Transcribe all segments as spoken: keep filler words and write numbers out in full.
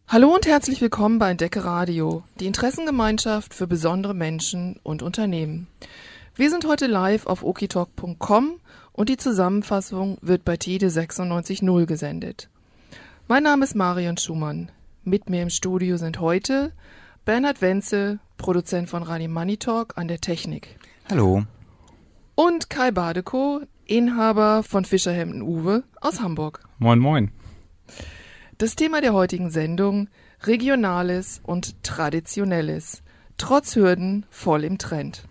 Hallo und herzlich willkommen bei Entdecke Radio, die Interessengemeinschaft für besondere Menschen und Unternehmen. Wir sind heute live auf okitalk punkt com und die Zusammenfassung wird bei Tide sechsundneunzig Komma null gesendet. Mein Name ist Marion Schumann. Mit mir im Studio sind heute Bernhard Wenzel, Produzent von Radio Money Talk an der Technik. Hallo. Und Kai Badekow, Inhaber von Fischerhemden Uwe aus Hamburg. Moin, moin. Das Thema der heutigen Sendung: Regionales und Traditionelles, trotz Hürden voll im Trend.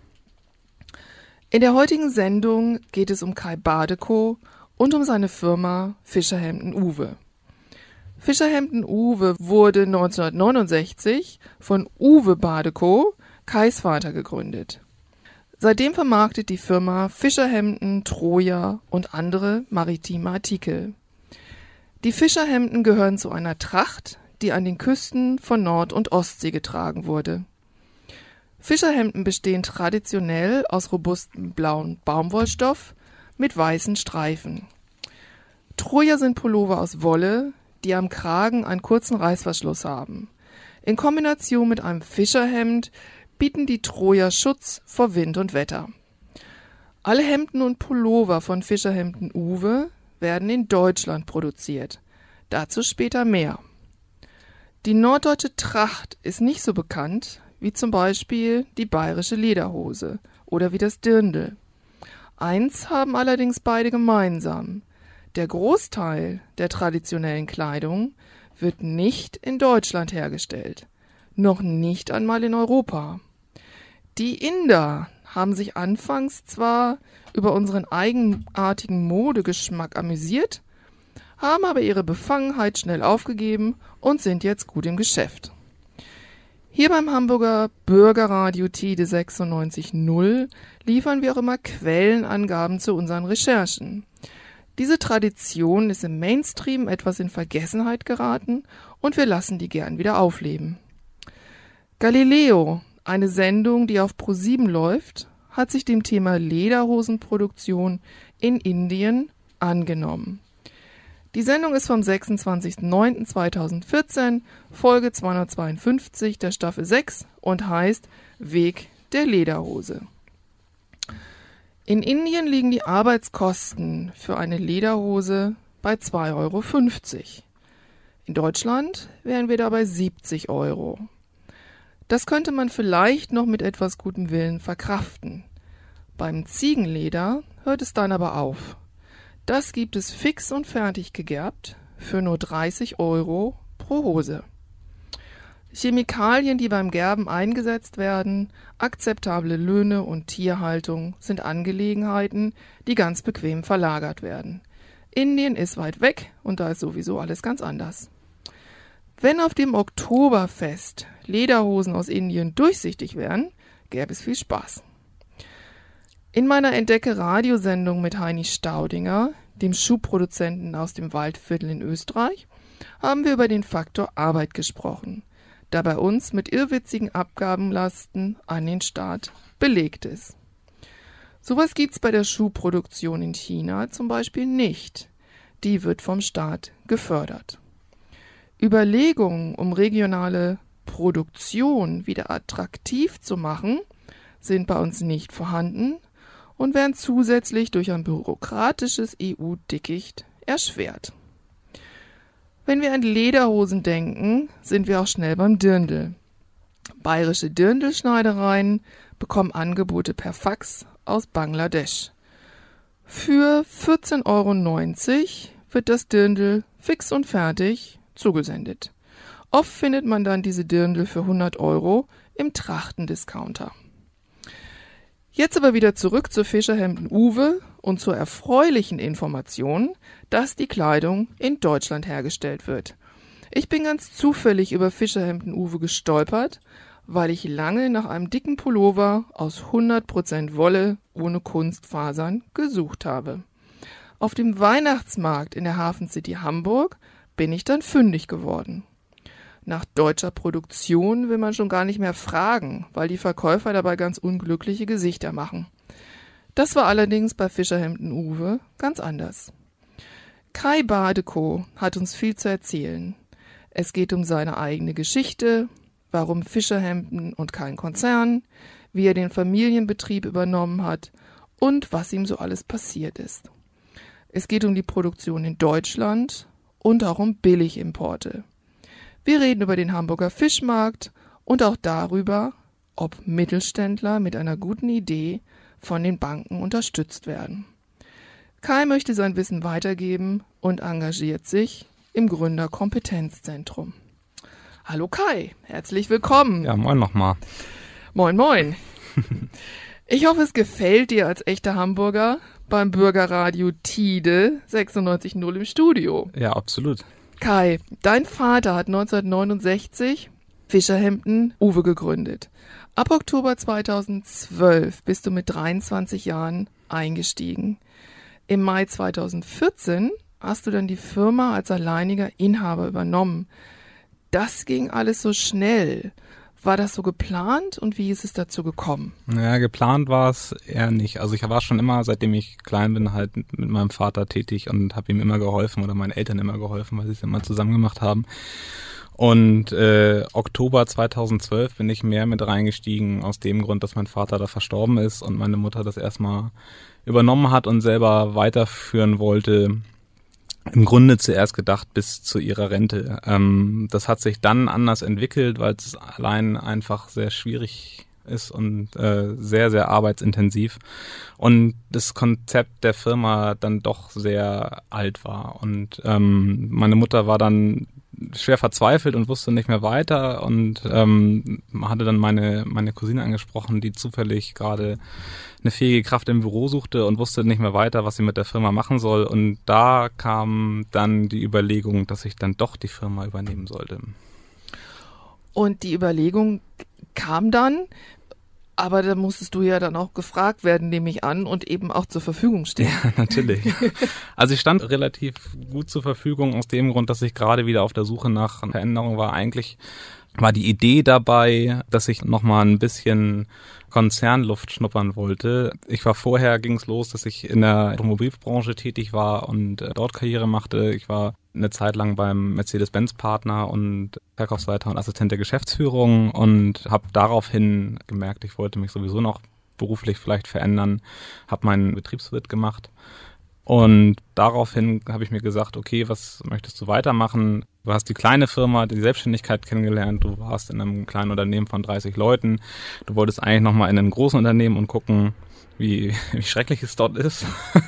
In der heutigen Sendung geht es um Kai Badekow und um seine Firma Fischerhemden Uwe. Fischerhemden Uwe wurde neunzehnhundertneunundsechzig von Uwe Badekow, Kais Vater, gegründet. Seitdem vermarktet die Firma Fischerhemden, Troja und andere maritime Artikel. Die Fischerhemden gehören zu einer Tracht, die an den Küsten von Nord- und Ostsee getragen wurde. Fischerhemden bestehen traditionell aus robustem blauen Baumwollstoff mit weißen Streifen. Troja sind Pullover aus Wolle, die am Kragen einen kurzen Reißverschluss haben. In Kombination mit einem Fischerhemd bieten die Troja Schutz vor Wind und Wetter. Alle Hemden und Pullover von Fischerhemden Uwe werden in Deutschland produziert. Dazu später mehr. Die norddeutsche Tracht ist nicht so bekannt wie zum Beispiel die bayerische Lederhose oder wie das Dirndl. Eins haben allerdings beide gemeinsam: Der Großteil der traditionellen Kleidung wird nicht in Deutschland hergestellt, noch nicht einmal in Europa. Die Inder haben sich anfangs zwar über unseren eigenartigen Modegeschmack amüsiert, haben aber ihre Befangenheit schnell aufgegeben und sind jetzt gut im Geschäft. Hier beim Hamburger Bürgerradio Tide sechsundneunzig Komma null liefern wir auch immer Quellenangaben zu unseren Recherchen. Diese Tradition ist im Mainstream etwas in Vergessenheit geraten und wir lassen die gern wieder aufleben. Galileo, eine Sendung, die auf ProSieben läuft, hat sich dem Thema Lederhosenproduktion in Indien angenommen. Die Sendung ist vom sechsundzwanzigsten neunten zweitausendvierzehn, Folge zweihundertzweiundfünfzig der Staffel sechs und heißt Weg der Lederhose. In Indien liegen die Arbeitskosten für eine Lederhose bei zwei Euro fünfzig. In Deutschland wären wir da bei siebzig Euro. Das könnte man vielleicht noch mit etwas gutem Willen verkraften. Beim Ziegenleder hört es dann aber auf. Das gibt es fix und fertig gegerbt für nur dreißig Euro pro Hose. Chemikalien, die beim Gerben eingesetzt werden, akzeptable Löhne und Tierhaltung sind Angelegenheiten, die ganz bequem verlagert werden. Indien ist weit weg und da ist sowieso alles ganz anders. Wenn auf dem Oktoberfest Lederhosen aus Indien durchsichtig wären, gäbe es viel Spaß. In meiner Entdecke-Radiosendung mit Heini Staudinger, dem Schuhproduzenten aus dem Waldviertel in Österreich, haben wir über den Faktor Arbeit gesprochen, der bei uns mit irrwitzigen Abgabenlasten an den Staat belegt ist. Sowas gibt's bei der Schuhproduktion in China zum Beispiel nicht. Die wird vom Staat gefördert. Überlegungen, um regionale Produktion wieder attraktiv zu machen, sind bei uns nicht vorhanden und werden zusätzlich durch ein bürokratisches E U-Dickicht erschwert. Wenn wir an Lederhosen denken, sind wir auch schnell beim Dirndl. Bayerische Dirndlschneidereien bekommen Angebote per Fax aus Bangladesch. Für vierzehn Euro neunzig wird das Dirndl fix und fertig zugesendet. Oft findet man dann diese Dirndl für hundert Euro im Trachtendiscounter. Jetzt aber wieder zurück zu Fischerhemden Uwe und zur erfreulichen Information, dass die Kleidung in Deutschland hergestellt wird. Ich bin ganz zufällig über Fischerhemden Uwe gestolpert, weil ich lange nach einem dicken Pullover aus hundert Prozent Wolle ohne Kunstfasern gesucht habe. Auf dem Weihnachtsmarkt in der Hafen City Hamburg bin ich dann fündig geworden. Nach deutscher Produktion will man schon gar nicht mehr fragen, weil die Verkäufer dabei ganz unglückliche Gesichter machen. Das war allerdings bei Fischerhemden Uwe ganz anders. Kai Badekow hat uns viel zu erzählen. Es geht um seine eigene Geschichte, warum Fischer Hampton und kein Konzern, wie er den Familienbetrieb übernommen hat und was ihm so alles passiert ist. Es geht um die Produktion in Deutschland und auch um Billigimporte. Wir reden über den Hamburger Fischmarkt und auch darüber, ob Mittelständler mit einer guten Idee von den Banken unterstützt werden. Kai möchte sein Wissen weitergeben und engagiert sich im Gründerkompetenzzentrum. Hallo Kai, herzlich willkommen. Ja, moin nochmal. Moin, moin. Ich hoffe, es gefällt dir als echter Hamburger beim Bürgerradio Tide sechsundneunzig Komma null im Studio. Ja, absolut. Kai, dein Vater hat neunzehnhundertneunundsechzig Fischer Hampton Uwe gegründet. Ab Oktober zweitausendzwölf bist du mit dreiundzwanzig Jahren eingestiegen. Im Mai zweitausendvierzehn hast du dann die Firma als alleiniger Inhaber übernommen. Das ging alles so schnell. War das so geplant und wie ist es dazu gekommen? Ja, geplant war es eher nicht. Also ich war schon immer, seitdem ich klein bin, halt mit meinem Vater tätig und habe ihm immer geholfen oder meinen Eltern immer geholfen, weil sie es immer zusammen gemacht haben. Und äh, Oktober zweitausendzwölf bin ich mehr mit reingestiegen aus dem Grund, dass mein Vater da verstorben ist und meine Mutter das erstmal übernommen hat und selber weiterführen wollte. Im Grunde zuerst gedacht bis zu ihrer Rente. Ähm, das hat sich dann anders entwickelt, weil es allein einfach sehr schwierig ist und äh, sehr, sehr arbeitsintensiv. Und das Konzept der Firma dann doch sehr alt war. Und ähm, meine Mutter war dann schwer verzweifelt und wusste nicht mehr weiter und ähm, hatte dann meine meine Cousine angesprochen, die zufällig gerade eine fähige Kraft im Büro suchte und wusste nicht mehr weiter, was sie mit der Firma machen soll. Und da kam dann die Überlegung, dass ich dann doch die Firma übernehmen sollte. Und die Überlegung kam dann, aber da musstest du ja dann auch gefragt werden, nehme ich an, und eben auch zur Verfügung stehen. Ja, natürlich. Also ich stand relativ gut zur Verfügung aus dem Grund, dass ich gerade wieder auf der Suche nach Veränderung war. Eigentlich war die Idee dabei, dass ich nochmal ein bisschen Konzernluft schnuppern wollte. Ich war vorher, ging es los, dass ich in der Automobilbranche tätig war und äh, dort Karriere machte. Ich war eine Zeit lang beim Mercedes-Benz-Partner und Verkaufsleiter und Assistent der Geschäftsführung und habe daraufhin gemerkt, ich wollte mich sowieso noch beruflich vielleicht verändern, habe meinen Betriebswirt gemacht. Und daraufhin habe ich mir gesagt, okay, was möchtest du weitermachen? Du hast die kleine Firma, die Selbstständigkeit kennengelernt, du warst in einem kleinen Unternehmen von dreißig Leuten, du wolltest eigentlich nochmal in einem großen Unternehmen und gucken, wie, wie schrecklich es dort ist.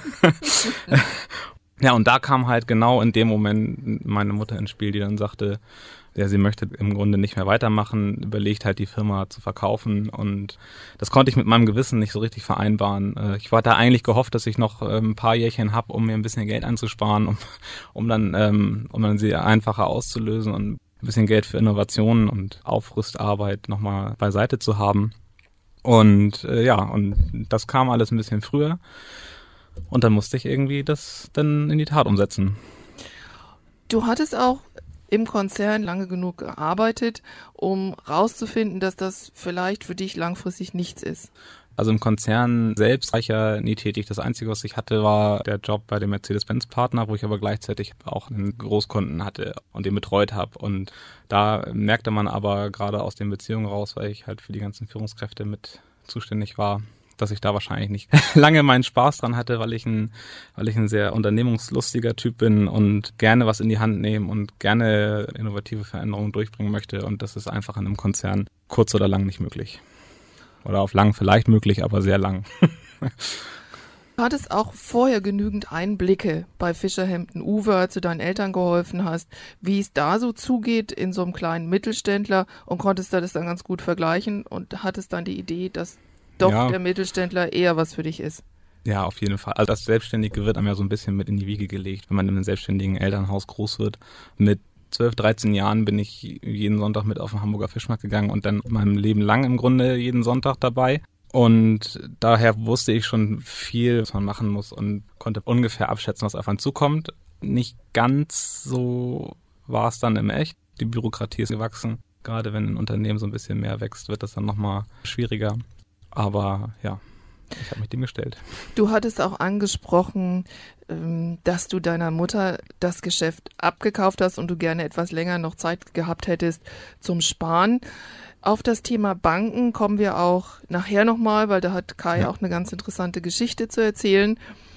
Ja, und da kam halt genau in dem Moment meine Mutter ins Spiel, die dann sagte, ja, sie möchte im Grunde nicht mehr weitermachen, überlegt halt die Firma zu verkaufen und das konnte ich mit meinem Gewissen nicht so richtig vereinbaren. Ich war da eigentlich gehofft, dass ich noch ein paar Jährchen habe, um mir ein bisschen Geld einzusparen, um, um dann ähm, um dann sie einfacher auszulösen und ein bisschen Geld für Innovationen und Aufrüstarbeit nochmal beiseite zu haben. Und äh, ja, und das kam alles ein bisschen früher und dann musste ich irgendwie das dann in die Tat umsetzen. Du hattest auch im Konzern lange genug gearbeitet, um rauszufinden, dass das vielleicht für dich langfristig nichts ist. Also im Konzern selbst war ich ja nie tätig. Das Einzige, was ich hatte, war der Job bei dem Mercedes-Benz-Partner, wo ich aber gleichzeitig auch einen Großkunden hatte und den betreut habe. Und da merkte man aber gerade aus den Beziehungen raus, weil ich halt für die ganzen Führungskräfte mit zuständig war, dass ich da wahrscheinlich nicht lange meinen Spaß dran hatte, weil ich ein, weil ich ein sehr unternehmungslustiger Typ bin und gerne was in die Hand nehmen und gerne innovative Veränderungen durchbringen möchte. Und das ist einfach in einem Konzern kurz oder lang nicht möglich. Oder auf lang vielleicht möglich, aber sehr lang. Du hattest auch vorher genügend Einblicke bei Fischer Hampton Uwe, als du deinen Eltern geholfen hast, wie es da so zugeht in so einem kleinen Mittelständler und konntest da das dann ganz gut vergleichen und hattest dann die Idee, dass doch ja. der Mittelständler eher was für dich ist. Ja, auf jeden Fall. Also das Selbstständige wird einem ja so ein bisschen mit in die Wiege gelegt, wenn man in einem selbstständigen Elternhaus groß wird. Mit zwölf, dreizehn Jahren bin ich jeden Sonntag mit auf den Hamburger Fischmarkt gegangen und dann mein Leben lang im Grunde jeden Sonntag dabei. Und daher wusste ich schon viel, was man machen muss und konnte ungefähr abschätzen, was auf einen zukommt. Nicht ganz so war es dann im Echt. Die Bürokratie ist gewachsen. Gerade wenn ein Unternehmen so ein bisschen mehr wächst, wird das dann nochmal schwieriger. Aber ja, ich habe mich dem gestellt. Du hattest auch angesprochen, dass du deiner Mutter das Geschäft abgekauft hast und du gerne etwas länger noch Zeit gehabt hättest zum Sparen. Auf das Thema Banken kommen wir auch nachher nochmal, weil da hat Kai ja. auch eine ganz interessante Geschichte zu erzählen.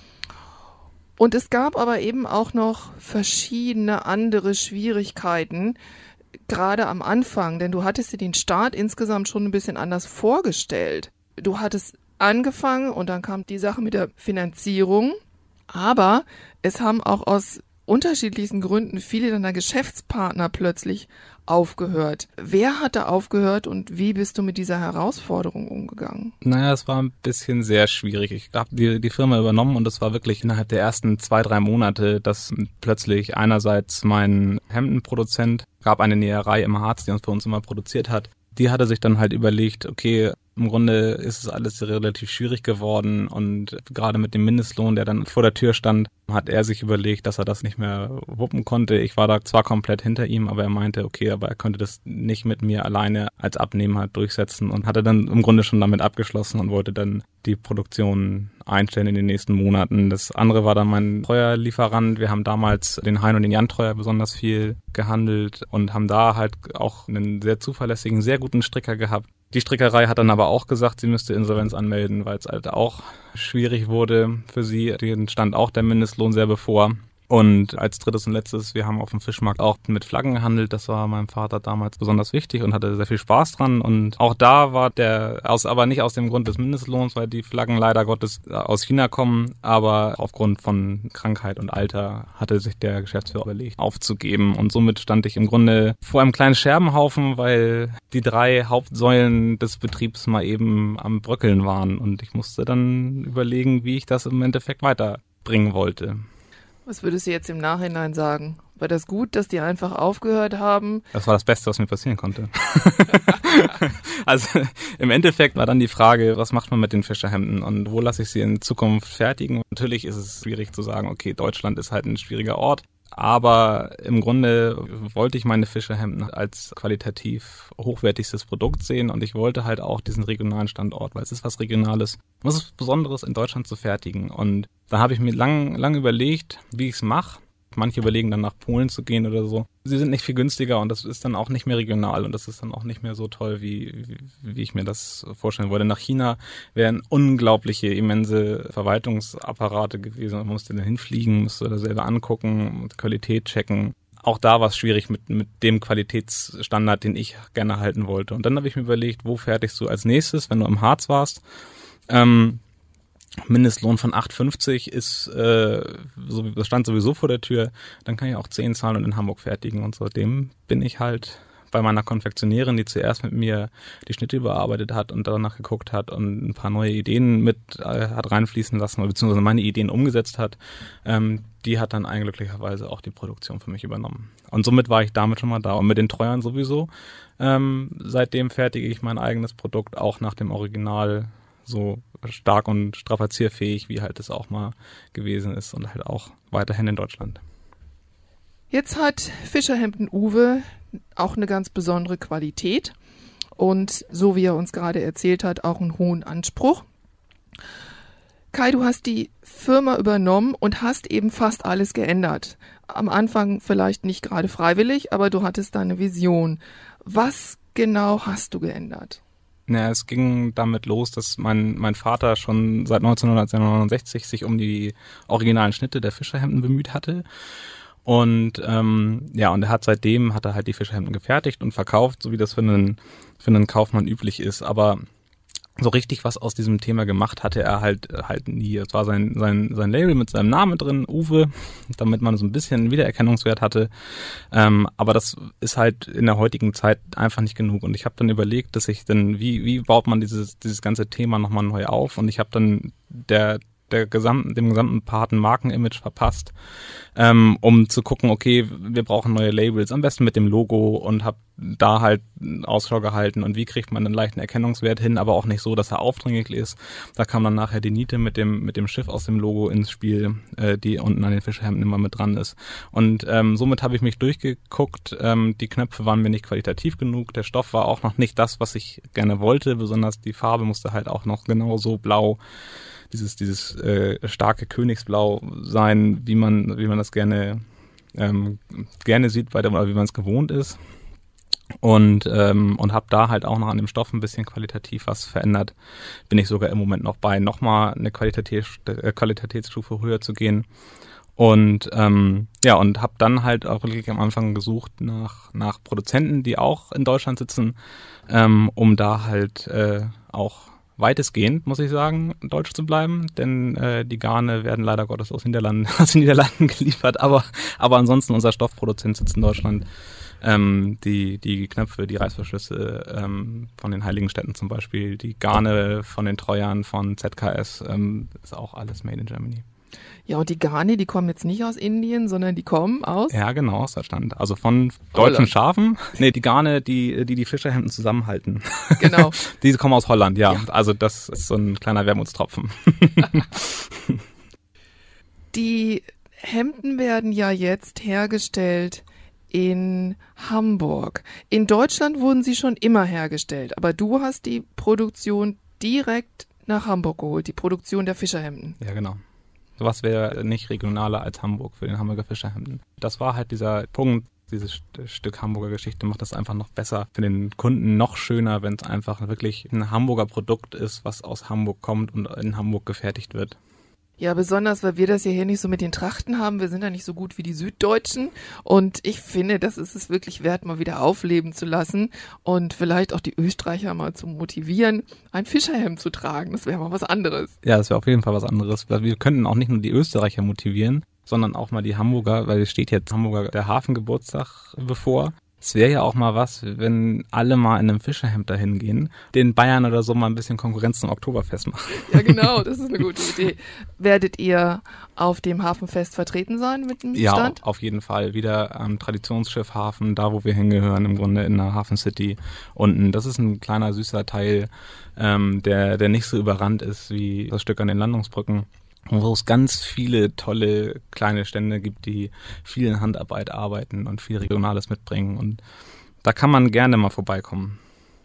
Und es gab aber eben auch noch verschiedene andere Schwierigkeiten, gerade am Anfang, denn du hattest dir den Start insgesamt schon ein bisschen anders vorgestellt. Du hattest angefangen und dann kam die Sache mit der Finanzierung, aber es haben auch aus unterschiedlichsten Gründen viele deiner Geschäftspartner plötzlich aufgehört. Wer hat da aufgehört und wie bist du mit dieser Herausforderung umgegangen? Naja, es war ein bisschen sehr schwierig. Ich habe die, die Firma übernommen und es war wirklich innerhalb der ersten zwei, drei Monate, dass plötzlich einerseits mein Hemdenproduzent, gab eine Näherei im Harz, die uns für uns immer produziert hat, die hatte sich dann halt überlegt, okay, im Grunde ist es alles relativ schwierig geworden und gerade mit dem Mindestlohn, der dann vor der Tür stand, hat er sich überlegt, dass er das nicht mehr wuppen konnte. Ich war da zwar komplett hinter ihm, aber er meinte, okay, aber er könnte das nicht mit mir alleine als Abnehmer durchsetzen und hatte dann im Grunde schon damit abgeschlossen und wollte dann die Produktion einstellen in den nächsten Monaten. Das andere war dann mein Treuerlieferant. Wir haben damals den Hein und den Jan Treuer besonders viel gehandelt und haben da halt auch einen sehr zuverlässigen, sehr guten Stricker gehabt. Die Strickerei hat dann aber auch gesagt, sie müsste Insolvenz anmelden, weil es halt auch schwierig wurde für sie. Denen stand auch der Mindestlohn sehr bevor. Und als drittes und letztes, wir haben auf dem Fischmarkt auch mit Flaggen gehandelt. Das war meinem Vater damals besonders wichtig und hatte sehr viel Spaß dran. Und auch da war der, aus, aber nicht aus dem Grund des Mindestlohns, weil die Flaggen leider Gottes aus China kommen, aber aufgrund von Krankheit und Alter hatte sich der Geschäftsführer überlegt, aufzugeben. Und somit stand ich im Grunde vor einem kleinen Scherbenhaufen, weil die drei Hauptsäulen des Betriebs mal eben am Bröckeln waren. Und ich musste dann überlegen, wie ich das im Endeffekt weiterbringen wollte. Was würdest du jetzt im Nachhinein sagen? War das gut, dass die einfach aufgehört haben? Das war das Beste, was mir passieren konnte. Also im Endeffekt war dann die Frage, was macht man mit den Fischerhemden und wo lasse ich sie in Zukunft fertigen? Natürlich ist es schwierig zu sagen, okay, Deutschland ist halt ein schwieriger Ort. Aber im Grunde wollte ich meine Fischerhemden als qualitativ hochwertigstes Produkt sehen und ich wollte halt auch diesen regionalen Standort, weil es ist was Regionales, was Besonderes in Deutschland zu fertigen. Und da habe ich mir lang, lang überlegt, wie ich es mache. Manche überlegen dann nach Polen zu gehen oder so. Sie sind nicht viel günstiger und das ist dann auch nicht mehr regional und das ist dann auch nicht mehr so toll, wie, wie, wie ich mir das vorstellen wollte. Nach China wären unglaubliche, immense Verwaltungsapparate gewesen. Man musste dann hinfliegen, musste da selber angucken, Qualität checken. Auch da war es schwierig mit, mit dem Qualitätsstandard, den ich gerne halten wollte. Und dann habe ich mir überlegt, wo fertigst du als nächstes, wenn du im Harz warst? Ähm, Mindestlohn von acht fünfzig ist, äh, so, das stand sowieso vor der Tür, dann kann ich auch zehn zahlen und in Hamburg fertigen und seitdem bin ich halt bei meiner Konfektionärin, die zuerst mit mir die Schnitte überarbeitet hat und danach geguckt hat und ein paar neue Ideen mit äh, hat reinfließen lassen, beziehungsweise meine Ideen umgesetzt hat, ähm, die hat dann einglücklicherweise auch die Produktion für mich übernommen. Und somit war ich damit schon mal da und mit den Treuern sowieso. Ähm, seitdem fertige ich mein eigenes Produkt auch nach dem Original so stark und strapazierfähig, wie halt es auch mal gewesen ist und halt auch weiterhin in Deutschland. Jetzt hat Fischerhemden Uwe auch eine ganz besondere Qualität und so wie er uns gerade erzählt hat, auch einen hohen Anspruch. Kai, du hast die Firma übernommen und hast eben fast alles geändert. Am Anfang vielleicht nicht gerade freiwillig, aber du hattest da eine Vision. Was genau hast du geändert? Ja, es ging damit los, dass mein mein Vater schon seit neunzehnhundertneunundsechzig sich um die originalen Schnitte der Fischerhemden bemüht hatte. Und ähm, ja, und er hat seitdem hat er halt die Fischerhemden gefertigt und verkauft, so wie das für einen für einen Kaufmann üblich ist. Aber so richtig was aus diesem Thema gemacht hatte er halt halt nie. Es war sein sein sein Label mit seinem Namen drin, Uwe, damit man so ein bisschen Wiedererkennungswert hatte. Ähm, aber das ist halt in der heutigen Zeit einfach nicht genug. Und ich habe dann überlegt, dass ich dann wie wie baut man dieses dieses ganze Thema nochmal neu auf? Und ich habe dann der der gesamten, dem gesamten harten Markenimage verpasst, ähm, um zu gucken, okay, wir brauchen neue Labels, am besten mit dem Logo, und habe da halt Ausschau gehalten und wie kriegt man einen leichten Erkennungswert hin, aber auch nicht so, dass er aufdringlich ist. Da kam dann nachher die Niete mit dem mit dem Schiff aus dem Logo ins Spiel, äh, die unten an den Fischerhemden immer mit dran ist. Und ähm, somit habe ich mich durchgeguckt. Ähm, die Knöpfe waren mir nicht qualitativ genug, der Stoff war auch noch nicht das, was ich gerne wollte, besonders die Farbe musste halt auch noch genauso blau, dieses dieses äh, starke Königsblau sein, wie man wie man das gerne ähm, gerne sieht, bei dem, oder wie man es gewohnt ist. Und ähm, und habe da halt auch noch an dem Stoff ein bisschen qualitativ was verändert. Bin ich sogar im Moment noch bei, nochmal eine Qualitativ, äh, Qualitätsstufe höher zu gehen. Und ähm, ja, und habe dann halt auch wirklich am Anfang gesucht nach nach Produzenten, die auch in Deutschland sitzen, ähm, um da halt äh, auch weitestgehend, muss ich sagen, deutsch zu bleiben, denn äh, die Garne werden leider Gottes aus Niederlanden, aus den Niederlanden geliefert, aber aber ansonsten unser Stoffproduzent sitzt in Deutschland. Ähm, die die Knöpfe, die Reißverschlüsse ähm, von den Heiligenstädten zum Beispiel, die Garne von den Treuern von Z K S, ähm, ist auch alles made in Germany. Ja, und die Garne, die kommen jetzt nicht aus Indien, sondern die kommen aus? Ja, genau, aus Deutschland. Also von deutschen Holland. Schafen. Nee, die Garne, die die, die Fischerhemden zusammenhalten. Genau. Die kommen aus Holland, ja. Ja. Also das ist so ein kleiner Wermutstropfen. Die Hemden werden ja jetzt hergestellt in Hamburg. In Deutschland wurden sie schon immer hergestellt, aber du hast die Produktion direkt nach Hamburg geholt, die Produktion der Fischerhemden. Ja, genau. Sowas wäre nicht regionaler als Hamburg für den Hamburger Fischerhemden. Das war halt dieser Punkt, dieses St- Stück Hamburger Geschichte macht das einfach noch besser. Für den Kunden noch schöner, wenn es einfach wirklich ein Hamburger Produkt ist, was aus Hamburg kommt und in Hamburg gefertigt wird. Ja, besonders, weil wir das ja hier nicht so mit den Trachten haben. Wir sind ja nicht so gut wie die Süddeutschen. Und ich finde, das ist es wirklich wert, mal wieder aufleben zu lassen und vielleicht auch die Österreicher mal zu motivieren, ein Fischerhemd zu tragen. Das wäre mal was anderes. Ja, das wäre auf jeden Fall was anderes. Weil wir könnten auch nicht nur die Österreicher motivieren, sondern auch mal die Hamburger, weil es steht jetzt Hamburger der Hafengeburtstag bevor. Es wäre ja auch mal was, wenn alle mal in einem Fischerhemd dahin gehen, den Bayern oder so mal ein bisschen Konkurrenz zum Oktoberfest machen. Ja, genau, das ist eine gute Idee. Werdet ihr auf dem Hafenfest vertreten sein mit dem Ja, Stand? auf jeden Fall. Wieder am Traditionsschiff Hafen, da wo wir hingehören, im Grunde in der Hafen City unten. Das ist ein kleiner, süßer Teil, ähm, der, der nicht so überrannt ist wie das Stück an den Landungsbrücken. Wo es ganz viele tolle kleine Stände gibt, die viel in Handarbeit arbeiten und viel Regionales mitbringen. Und da kann man gerne mal vorbeikommen.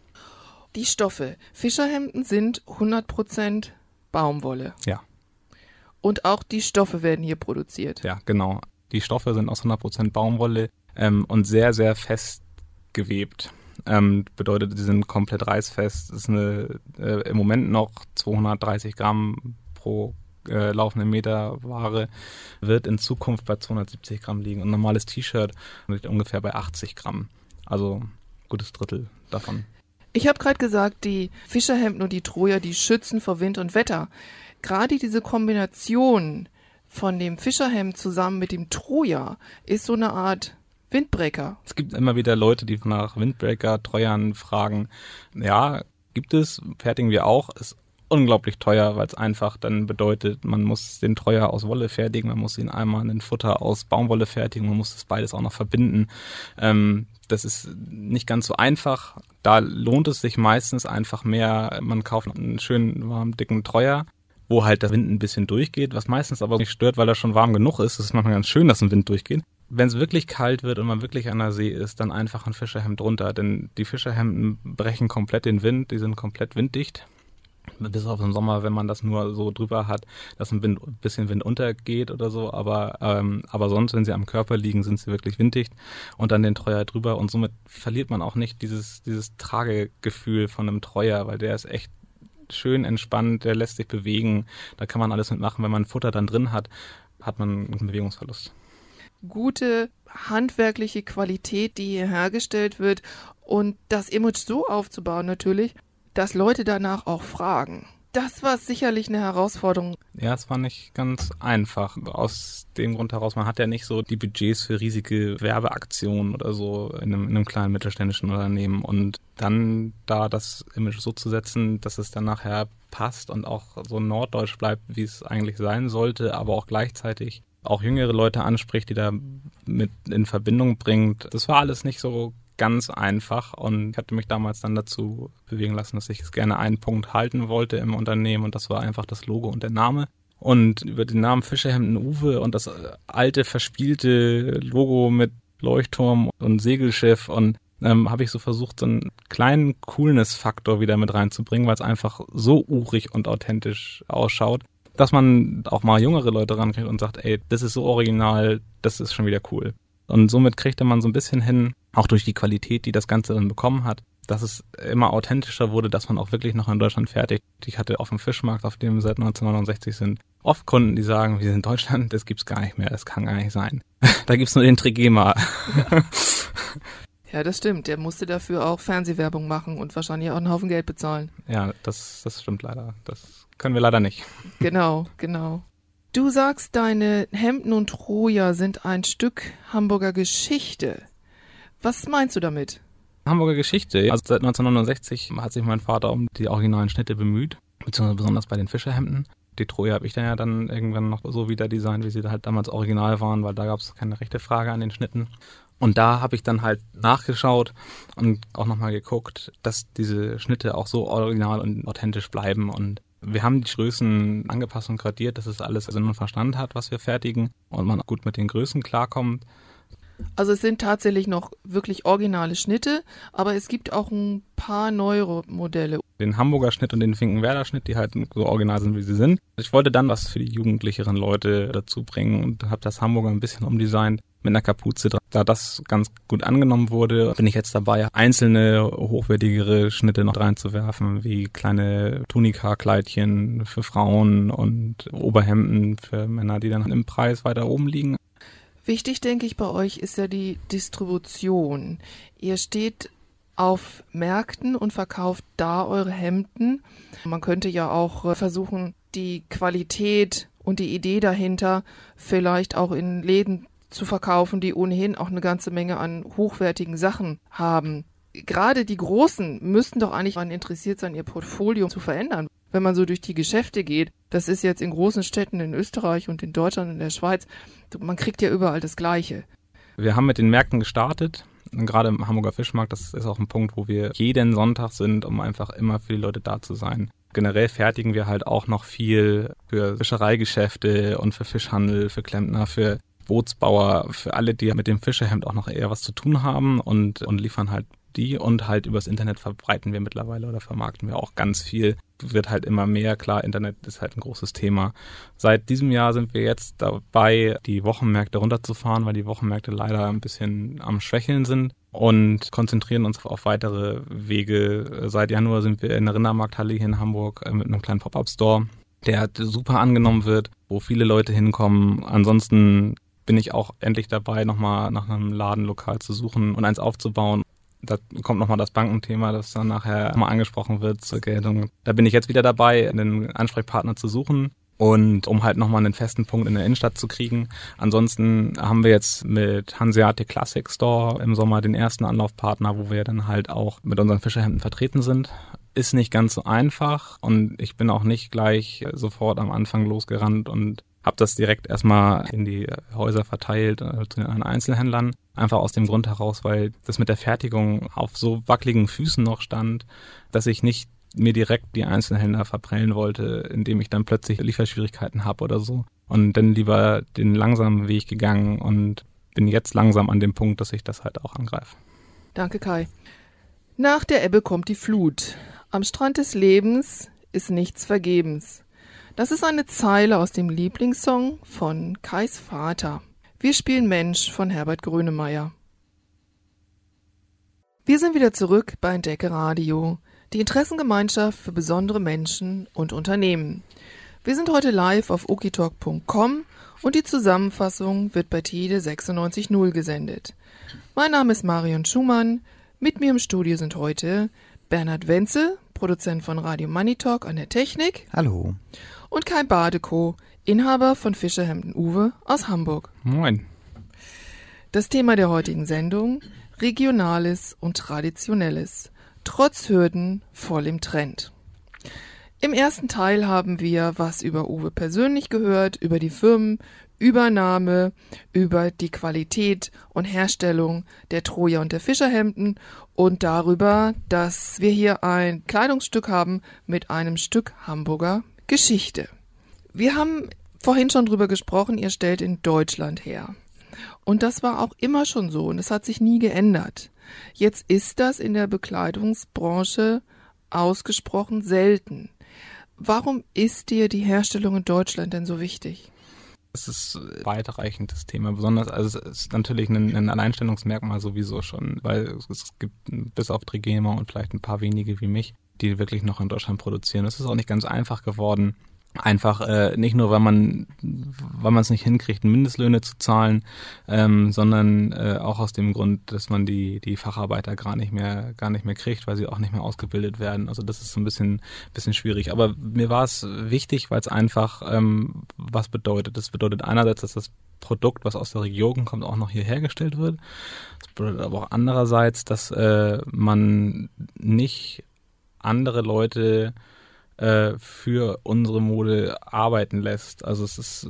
Die Stoffe. Fischerhemden sind hundert Prozent Baumwolle. Ja. Und auch die Stoffe werden hier produziert. Ja, genau. Die Stoffe sind aus hundert Prozent Baumwolle ähm, und sehr, sehr fest gewebt. Ähm, bedeutet, die sind komplett reißfest. Das ist eine äh, im Moment noch zweihundertdreißig Gramm pro äh, laufenden Meter Ware, wird in Zukunft bei zweihundertsiebzig Gramm liegen. Und ein normales T-Shirt liegt ungefähr bei achtzig Gramm. Also gutes Drittel davon. Ich habe gerade gesagt, die Fischerhemden und die Troja, die schützen vor Wind und Wetter. Gerade diese Kombination von dem Fischerhemd zusammen mit dem Troja ist so eine Art Windbreaker. Es gibt immer wieder Leute, die nach Windbreaker, Treuern fragen. Ja, gibt es, fertigen wir auch. Ist unglaublich teuer, weil es einfach dann bedeutet, man muss den Treuer aus Wolle fertigen, man muss ihn einmal in den Futter aus Baumwolle fertigen, man muss das beides auch noch verbinden. Ähm, das ist nicht ganz so einfach. Da lohnt es sich meistens einfach mehr, man kauft einen schönen, warmen, dicken Treuer, wo halt der Wind ein bisschen durchgeht, was meistens aber nicht stört, weil er schon warm genug ist. Es ist manchmal ganz schön, dass ein Wind durchgeht. Wenn es wirklich kalt wird und man wirklich an der See ist, dann einfach ein Fischerhemd drunter, denn die Fischerhemden brechen komplett den Wind, die sind komplett winddicht. Bis auf den Sommer, wenn man das nur so drüber hat, dass ein Wind, bisschen Wind untergeht oder so, aber ähm, aber sonst, wenn sie am Körper liegen, sind sie wirklich winddicht und dann den Treuer drüber und somit verliert man auch nicht dieses dieses Tragegefühl von einem Treuer, weil der ist echt schön entspannt, der lässt sich bewegen, da kann man alles mitmachen. Wenn man Futter dann drin hat, hat man einen Bewegungsverlust. Gute handwerkliche Qualität, die hier hergestellt wird und das Image so aufzubauen natürlich, dass Leute danach auch fragen. Das war sicherlich eine Herausforderung. Ja, es war nicht ganz einfach. Aus dem Grund heraus, man hat ja nicht so die Budgets für riesige Werbeaktionen oder so in einem, in einem kleinen mittelständischen Unternehmen. Und dann da das Image so zu setzen, dass es dann nachher passt und auch so norddeutsch bleibt, wie es eigentlich sein sollte, aber auch gleichzeitig auch jüngere Leute anspricht, die da mit in Verbindung bringt. Das war alles nicht so ganz einfach und ich hatte mich damals dann dazu bewegen lassen, dass ich es gerne einen Punkt halten wollte im Unternehmen und das war einfach das Logo und der Name. Und über den Namen Fischerhemden Uwe und das alte, verspielte Logo mit Leuchtturm und Segelschiff und ähm, habe ich so versucht, so einen kleinen Coolness-Faktor wieder mit reinzubringen, weil es einfach so urig und authentisch ausschaut, dass man auch mal jüngere Leute rankriegt und sagt, ey, das ist so original, das ist schon wieder cool. Und somit kriegte man so ein bisschen hin, auch durch die Qualität, die das Ganze dann bekommen hat, dass es immer authentischer wurde, dass man auch wirklich noch in Deutschland fertigt. Ich hatte auf dem Fischmarkt, auf dem wir seit neunzehnhundertneunundsechzig sind, oft Kunden, die sagen, wir sind in Deutschland, das gibt's gar nicht mehr, das kann gar nicht sein. Da gibt's nur den Trigema. Ja. Ja, das stimmt. Der musste dafür auch Fernsehwerbung machen und wahrscheinlich auch einen Haufen Geld bezahlen. Ja, das, das stimmt leider. Das können wir leider nicht. Genau, genau. Du sagst, deine Hemden und Troja sind ein Stück Hamburger Geschichte. Was meinst du damit? Hamburger Geschichte. Also seit neunzehnhundertneunundsechzig hat sich mein Vater um die originalen Schnitte bemüht, beziehungsweise besonders bei den Fischerhemden. Die Troja habe ich dann ja dann irgendwann noch so wieder designt, wie sie halt damals original waren, weil da gab es keine rechte Frage an den Schnitten. Und da habe ich dann halt nachgeschaut und auch nochmal geguckt, dass diese Schnitte auch so original und authentisch bleiben. Und wir haben die Größen angepasst und gradiert, dass es alles Sinn und Verstand hat, was wir fertigen und man gut mit den Größen klarkommt. Also es sind tatsächlich noch wirklich originale Schnitte, aber es gibt auch ein paar neuere Modelle. Den Hamburger Schnitt und den Finkenwerder Schnitt, die halt so original sind, wie sie sind. Ich wollte dann was für die jugendlicheren Leute dazu bringen und habe das Hamburger ein bisschen umdesignt mit einer Kapuze dran. Da das ganz gut angenommen wurde, bin ich jetzt dabei, einzelne hochwertigere Schnitte noch reinzuwerfen, wie kleine Tunika-Kleidchen für Frauen und Oberhemden für Männer, die dann im Preis weiter oben liegen. Wichtig, denke ich, bei euch ist ja die Distribution. Ihr steht auf Märkten und verkauft da eure Hemden. Man könnte ja auch versuchen, die Qualität und die Idee dahinter vielleicht auch in Läden zu verkaufen, die ohnehin auch eine ganze Menge an hochwertigen Sachen haben. Gerade die Großen müssten doch eigentlich daran interessiert sein, ihr Portfolio zu verändern. Wenn man so durch die Geschäfte geht, das ist jetzt in großen Städten in Österreich und in Deutschland und in der Schweiz, man kriegt ja überall das Gleiche. Wir haben mit den Märkten gestartet, und gerade im Hamburger Fischmarkt, das ist auch ein Punkt, wo wir jeden Sonntag sind, um einfach immer für die Leute da zu sein. Generell fertigen wir halt auch noch viel für Fischereigeschäfte und für Fischhandel, für Klempner, für Bootsbauer, für alle, die mit dem Fischerhemd auch noch eher was zu tun haben und, und liefern halt die und halt übers Internet verbreiten wir mittlerweile oder vermarkten wir auch ganz viel. Wird halt immer mehr, klar, Internet ist halt ein großes Thema. Seit diesem Jahr sind wir jetzt dabei, die Wochenmärkte runterzufahren, weil die Wochenmärkte leider ein bisschen am Schwächeln sind und konzentrieren uns auf weitere Wege. Seit Januar sind wir in der Rindermarkthalle hier in Hamburg mit einem kleinen Pop-Up-Store, der super angenommen wird, wo viele Leute hinkommen. Ansonsten bin ich auch endlich dabei, nochmal nach einem Ladenlokal zu suchen und eins aufzubauen. Da kommt nochmal das Bankenthema, das dann nachher mal angesprochen wird zur Geltung. Da bin ich jetzt wieder dabei, einen Ansprechpartner zu suchen und um halt nochmal einen festen Punkt in der Innenstadt zu kriegen. Ansonsten haben wir jetzt mit Hanseatic Classic Store im Sommer den ersten Anlaufpartner, wo wir dann halt auch mit unseren Fischerhemden vertreten sind. Ist nicht ganz so einfach und ich bin auch nicht gleich sofort am Anfang losgerannt und habe das direkt erstmal in die Häuser verteilt, äh, zu den Einzelhändlern. Einfach aus dem Grund heraus, weil das mit der Fertigung auf so wackeligen Füßen noch stand, dass ich nicht mir direkt die Einzelhändler verprellen wollte, indem ich dann plötzlich Lieferschwierigkeiten habe oder so. Und dann lieber den langsamen Weg gegangen und bin jetzt langsam an dem Punkt, dass ich das halt auch angreife. Danke, Kai. Nach der Ebbe kommt die Flut. Am Strand des Lebens ist nichts vergebens. Das ist eine Zeile aus dem Lieblingssong von Kais Vater. Wir spielen Mensch von Herbert Grönemeyer. Wir sind wieder zurück bei Entdecke Radio, die Interessengemeinschaft für besondere Menschen und Unternehmen. Wir sind heute live auf okitalk punkt com und die Zusammenfassung wird bei Tide sechsundneunzig Komma null gesendet. Mein Name ist Marion Schumann. Mit mir im Studio sind heute Bernhard Wenzel, Produzent von Radio Money Talk an der Technik. Hallo. Und Kai Badekow, Inhaber von Fischerhemden Uwe aus Hamburg. Moin. Das Thema der heutigen Sendung: Regionales und Traditionelles. Trotz Hürden voll im Trend. Im ersten Teil haben wir was über Uwe persönlich gehört, über die Firmenübernahme, über die Qualität und Herstellung der Troja und der Fischerhemden und darüber, dass wir hier ein Kleidungsstück haben mit einem Stück Hamburger Geschichte. Wir haben vorhin schon drüber gesprochen, ihr stellt in Deutschland her. Und das war auch immer schon so und es hat sich nie geändert. Jetzt ist das in der Bekleidungsbranche ausgesprochen selten. Warum ist dir die Herstellung in Deutschland denn so wichtig? Es ist ein weitreichendes Thema, besonders, also es ist natürlich ein, ein Alleinstellungsmerkmal sowieso schon, weil es gibt bis auf Trigema und vielleicht ein paar wenige wie mich, die wirklich noch in Deutschland produzieren. Es ist auch nicht ganz einfach geworden. Einfach äh, nicht nur, weil man weil man es nicht hinkriegt, Mindestlöhne zu zahlen, ähm, sondern äh, auch aus dem Grund, dass man die die Facharbeiter gar nicht mehr gar nicht mehr kriegt, weil sie auch nicht mehr ausgebildet werden. Also das ist so ein bisschen bisschen schwierig. Aber mir war es wichtig, weil es einfach ähm, was bedeutet. Das bedeutet einerseits, dass das Produkt, was aus der Region kommt, auch noch hier hergestellt wird. Das bedeutet aber auch andererseits, dass äh, man nicht andere Leute für unsere Mode arbeiten lässt. Also es ist,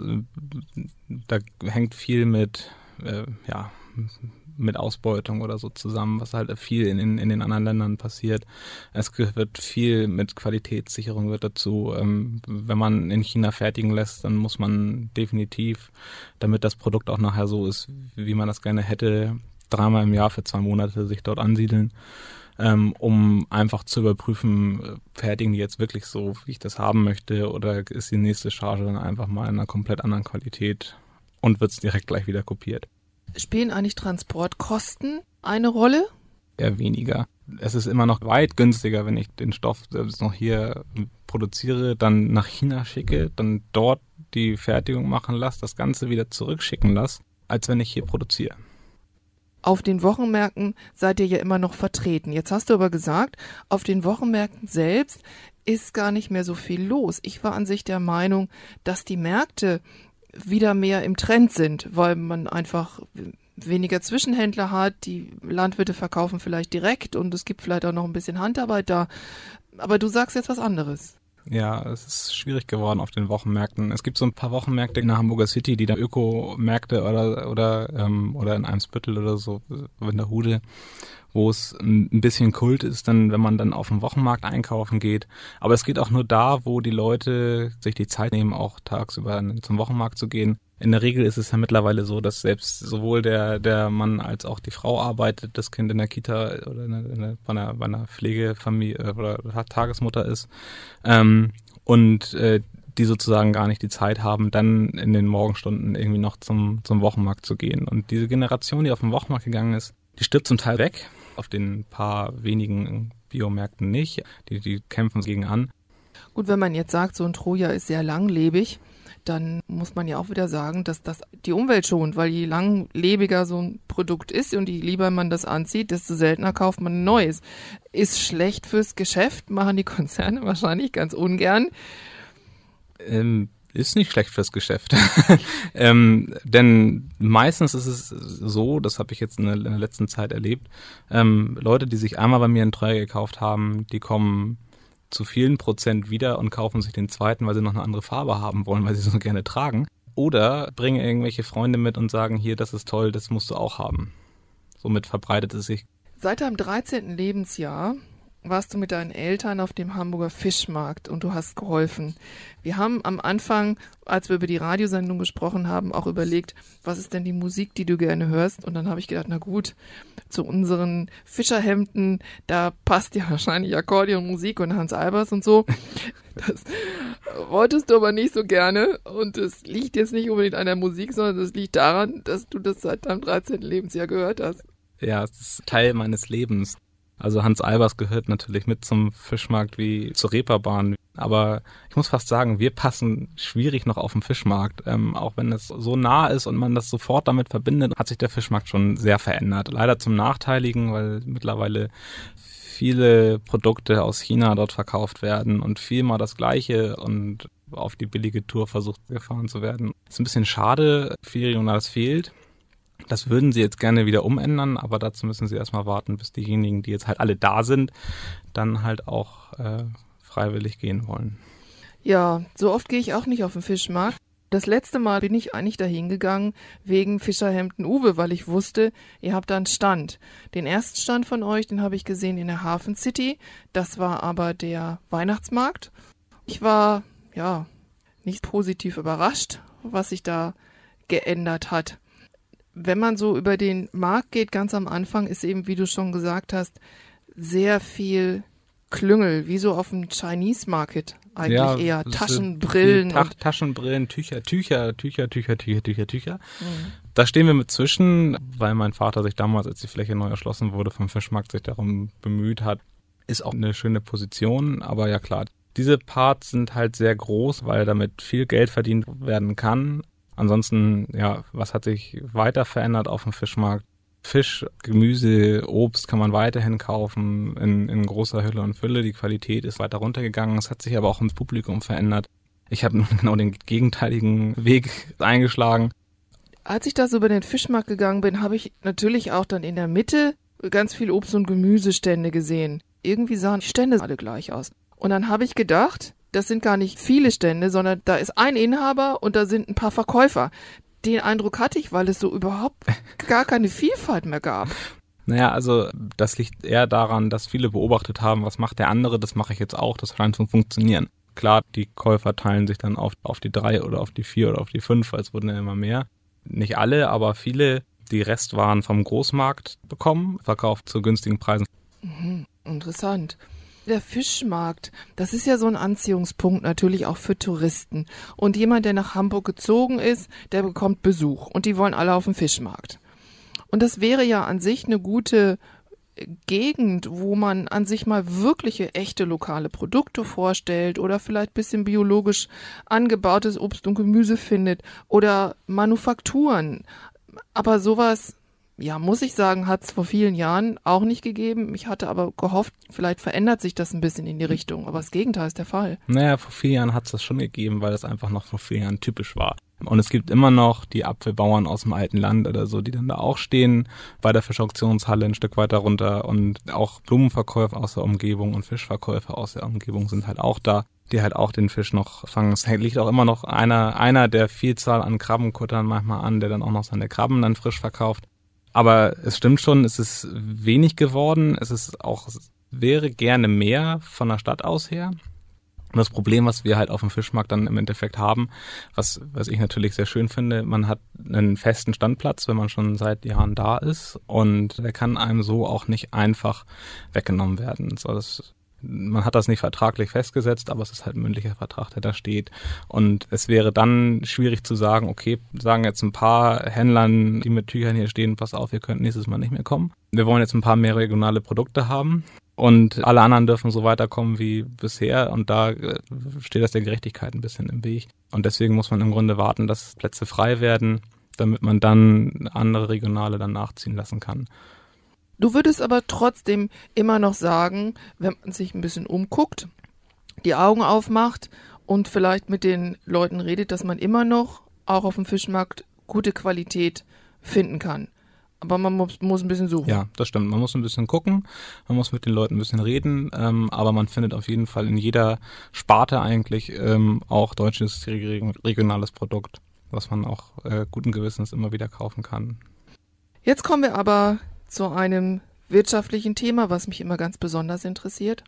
da hängt viel mit, äh, ja, mit Ausbeutung oder so zusammen, was halt viel in, in, in den anderen Ländern passiert. Es wird viel mit Qualitätssicherung wird dazu. Ähm, wenn man in China fertigen lässt, dann muss man definitiv, damit das Produkt auch nachher so ist, wie man das gerne hätte, dreimal im Jahr für zwei Monate sich dort ansiedeln. Ähm, um einfach zu überprüfen, fertigen die jetzt wirklich so, wie ich das haben möchte, oder ist die nächste Charge dann einfach mal in einer komplett anderen Qualität und wird es direkt gleich wieder kopiert. Spielen eigentlich Transportkosten eine Rolle? Eher weniger. Es ist immer noch weit günstiger, wenn ich den Stoff selbst noch hier produziere, dann nach China schicke, dann dort die Fertigung machen lasse, das Ganze wieder zurückschicken lasse, als wenn ich hier produziere. Auf den Wochenmärkten seid ihr ja immer noch vertreten. Jetzt hast du aber gesagt, auf den Wochenmärkten selbst ist gar nicht mehr so viel los. Ich war an sich der Meinung, dass die Märkte wieder mehr im Trend sind, weil man einfach weniger Zwischenhändler hat. Die Landwirte verkaufen vielleicht direkt und es gibt vielleicht auch noch ein bisschen Handarbeit da. Aber du sagst jetzt was anderes. Ja, es ist schwierig geworden auf den Wochenmärkten. Es gibt so ein paar Wochenmärkte in der Hamburger City, die da Ökomärkte oder oder ähm, oder in Eimsbüttel oder so, in der Hude, wo es ein bisschen Kult ist, dann, wenn man dann auf dem Wochenmarkt einkaufen geht. Aber es geht auch nur da, wo die Leute sich die Zeit nehmen, auch tagsüber zum Wochenmarkt zu gehen. In der Regel ist es ja mittlerweile so, dass selbst sowohl der der Mann als auch die Frau arbeitet, das Kind in der Kita oder in der, bei, einer, bei einer Pflegefamilie oder Tagesmutter ist, ähm, und äh, die sozusagen gar nicht die Zeit haben, dann in den Morgenstunden irgendwie noch zum zum Wochenmarkt zu gehen. Und diese Generation, die auf den Wochenmarkt gegangen ist, die stirbt zum Teil weg, auf den paar wenigen Biomärkten nicht, die die kämpfen gegen an. Gut, wenn man jetzt sagt, so ein Troja ist sehr langlebig, dann muss man ja auch wieder sagen, dass das die Umwelt schont, weil je langlebiger so ein Produkt ist und je lieber man das anzieht, desto seltener kauft man ein neues. Ist schlecht fürs Geschäft, machen die Konzerne wahrscheinlich ganz ungern. Ähm, ist nicht schlecht fürs Geschäft. ähm, denn meistens ist es so, das habe ich jetzt in der, in der letzten Zeit erlebt, ähm, Leute, die sich einmal bei mir einen Troja gekauft haben, die kommen zu vielen Prozent wieder und kaufen sich den zweiten, weil sie noch eine andere Farbe haben wollen, weil sie so gerne tragen. Oder bringen irgendwelche Freunde mit und sagen, hier, das ist toll, das musst du auch haben. Somit verbreitet es sich. Seit deinem dreizehnten Lebensjahr warst du mit deinen Eltern auf dem Hamburger Fischmarkt und du hast geholfen. Wir haben am Anfang, als wir über die Radiosendung gesprochen haben, auch überlegt, was ist denn die Musik, die du gerne hörst? Und dann habe ich gedacht, na gut, zu unseren Fischerhemden, da passt ja wahrscheinlich Akkordeonmusik und Hans Albers und so. Das wolltest du aber nicht so gerne und es liegt jetzt nicht unbedingt an der Musik, sondern es liegt daran, dass du das seit deinem dreizehnten Lebensjahr gehört hast. Ja, es ist Teil meines Lebens. Also Hans Albers gehört natürlich mit zum Fischmarkt wie zur Reeperbahn. Aber ich muss fast sagen, wir passen schwierig noch auf den Fischmarkt. Ähm, auch wenn es so nah ist und man das sofort damit verbindet, hat sich der Fischmarkt schon sehr verändert. Leider zum Nachteiligen, weil mittlerweile viele Produkte aus China dort verkauft werden und viel mal das Gleiche und auf die billige Tour versucht gefahren zu werden. Ist ein bisschen schade, viel Regionales fehlt. Das würden sie jetzt gerne wieder umändern, aber dazu müssen sie erstmal warten, bis diejenigen, die jetzt halt alle da sind, dann halt auch äh, freiwillig gehen wollen. Ja, so oft gehe ich auch nicht auf den Fischmarkt. Das letzte Mal bin ich eigentlich dahin gegangen wegen Fischerhemden Uwe, weil ich wusste, ihr habt da einen Stand. Den ersten Stand von euch, den habe ich gesehen in der Hafen City. Das war aber der Weihnachtsmarkt. Ich war, ja, nicht positiv überrascht, was sich da geändert hat. Wenn man so über den Markt geht, ganz am Anfang ist eben, wie du schon gesagt hast, sehr viel Klüngel, wie so auf dem Chinese Market eigentlich ja, eher. Taschenbrillen. Ta- Taschenbrillen, Tücher, Tücher, Tücher, Tücher, Tücher, Tücher, Tücher. Mhm. Da stehen wir mit zwischen, weil mein Vater sich damals, als die Fläche neu erschlossen wurde, vom Fischmarkt sich darum bemüht hat. Ist auch eine schöne Position, aber ja klar, diese Parts sind halt sehr groß, weil damit viel Geld verdient werden kann. Ansonsten, ja, was hat sich weiter verändert auf dem Fischmarkt? Fisch, Gemüse, Obst kann man weiterhin kaufen in, in großer Hülle und Fülle. Die Qualität ist weiter runtergegangen. Es hat sich aber auch im Publikum verändert. Ich habe genau den gegenteiligen Weg eingeschlagen. Als ich da so über den Fischmarkt gegangen bin, habe ich natürlich auch dann in der Mitte ganz viel Obst- und Gemüsestände gesehen. Irgendwie sahen die Stände alle gleich aus. Und dann habe ich gedacht, das sind gar nicht viele Stände, sondern da ist ein Inhaber und da sind ein paar Verkäufer. Den Eindruck hatte ich, weil es so überhaupt gar keine Vielfalt mehr gab. Naja, also das liegt eher daran, dass viele beobachtet haben, was macht der andere, das mache ich jetzt auch, das scheint zu funktionieren. Klar, die Käufer teilen sich dann auf, auf die drei oder auf die vier oder auf die fünf, weil es wurden ja immer mehr. Nicht alle, aber viele, die Restwaren vom Großmarkt bekommen, verkauft zu günstigen Preisen. Mhm, interessant. Der Fischmarkt, das ist ja so ein Anziehungspunkt natürlich auch für Touristen. Und jemand, der nach Hamburg gezogen ist, der bekommt Besuch. Und die wollen alle auf den Fischmarkt. Und das wäre ja an sich eine gute Gegend, wo man an sich mal wirkliche, echte lokale Produkte vorstellt oder vielleicht ein bisschen biologisch angebautes Obst und Gemüse findet oder Manufakturen. Aber sowas, ja, muss ich sagen, hat es vor vielen Jahren auch nicht gegeben. Ich hatte aber gehofft, vielleicht verändert sich das ein bisschen in die Richtung. Aber das Gegenteil ist der Fall. Naja, vor vier Jahren hat es das schon gegeben, weil das einfach noch vor vier Jahren typisch war. Und es gibt immer noch die Apfelbauern aus dem alten Land oder so, die dann da auch stehen, bei der Fischauktionshalle ein Stück weiter runter. Und auch Blumenverkäufer aus der Umgebung und Fischverkäufer aus der Umgebung sind halt auch da, die halt auch den Fisch noch fangen. Es liegt auch immer noch einer, einer der Vielzahl an Krabbenkuttern manchmal an, der dann auch noch seine Krabben dann frisch verkauft. Aber es stimmt schon, es ist wenig geworden. Es ist auch, es wäre gerne mehr von der Stadt aus her. Und das Problem, was wir halt auf dem Fischmarkt dann im Endeffekt haben, was, was ich natürlich sehr schön finde, man hat einen festen Standplatz, wenn man schon seit Jahren da ist. Und der kann einem so auch nicht einfach weggenommen werden. So, das, man hat das nicht vertraglich festgesetzt, aber es ist halt ein mündlicher Vertrag, der da steht. Und es wäre dann schwierig zu sagen, okay, sagen jetzt ein paar Händlern, die mit Tüchern hier stehen, pass auf, ihr könnt nächstes Mal nicht mehr kommen. Wir wollen jetzt ein paar mehr regionale Produkte haben und alle anderen dürfen so weiterkommen wie bisher. Und da steht das der Gerechtigkeit ein bisschen im Weg. Und deswegen muss man im Grunde warten, dass Plätze frei werden, damit man dann andere Regionale dann nachziehen lassen kann. Du würdest aber trotzdem immer noch sagen, wenn man sich ein bisschen umguckt, die Augen aufmacht und vielleicht mit den Leuten redet, dass man immer noch auch auf dem Fischmarkt gute Qualität finden kann. Aber man muss, muss ein bisschen suchen. Ja, das stimmt. Man muss ein bisschen gucken, man muss mit den Leuten ein bisschen reden, ähm, aber man findet auf jeden Fall in jeder Sparte eigentlich ähm, auch deutsches regionales Produkt, was man auch äh, guten Gewissens immer wieder kaufen kann. Jetzt kommen wir aber zu einem wirtschaftlichen Thema, was mich immer ganz besonders interessiert.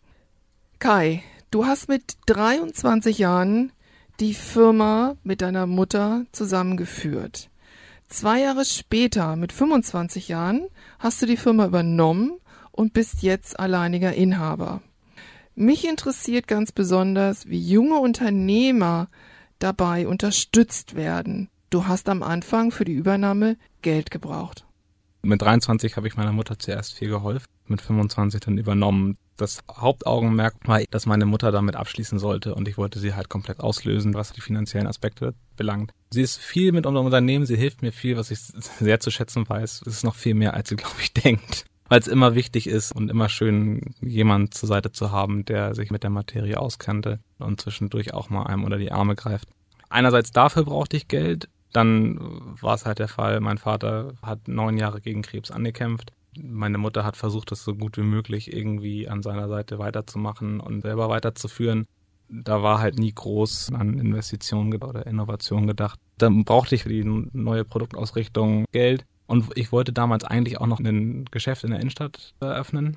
Kai, du hast mit dreiundzwanzig Jahren die Firma mit deiner Mutter zusammengeführt. Zwei Jahre später, mit fünfundzwanzig Jahren, hast du die Firma übernommen und bist jetzt alleiniger Inhaber. Mich interessiert ganz besonders, wie junge Unternehmer dabei unterstützt werden. Du hast am Anfang für die Übernahme Geld gebraucht. Mit dreiundzwanzig habe ich meiner Mutter zuerst viel geholfen, mit fünfundzwanzig dann übernommen. Das Hauptaugenmerk war, dass meine Mutter damit abschließen sollte und ich wollte sie halt komplett auslösen, was die finanziellen Aspekte belangt. Sie ist viel mit unserem Unternehmen, sie hilft mir viel, was ich sehr zu schätzen weiß. Es ist noch viel mehr, als sie, glaube ich, denkt. Weil es immer wichtig ist und immer schön, jemand zur Seite zu haben, der sich mit der Materie auskannte und zwischendurch auch mal einem unter die Arme greift. Einerseits dafür brauchte ich Geld. Dann war es halt der Fall, mein Vater hat neun Jahre gegen Krebs angekämpft Meine Mutter hat versucht, das so gut wie möglich irgendwie an seiner Seite weiterzumachen und selber weiterzuführen. Da war halt nie groß an Investitionen oder Innovation gedacht. Dann brauchte ich für die neue Produktausrichtung Geld. Und ich wollte damals eigentlich auch noch ein Geschäft in der Innenstadt eröffnen,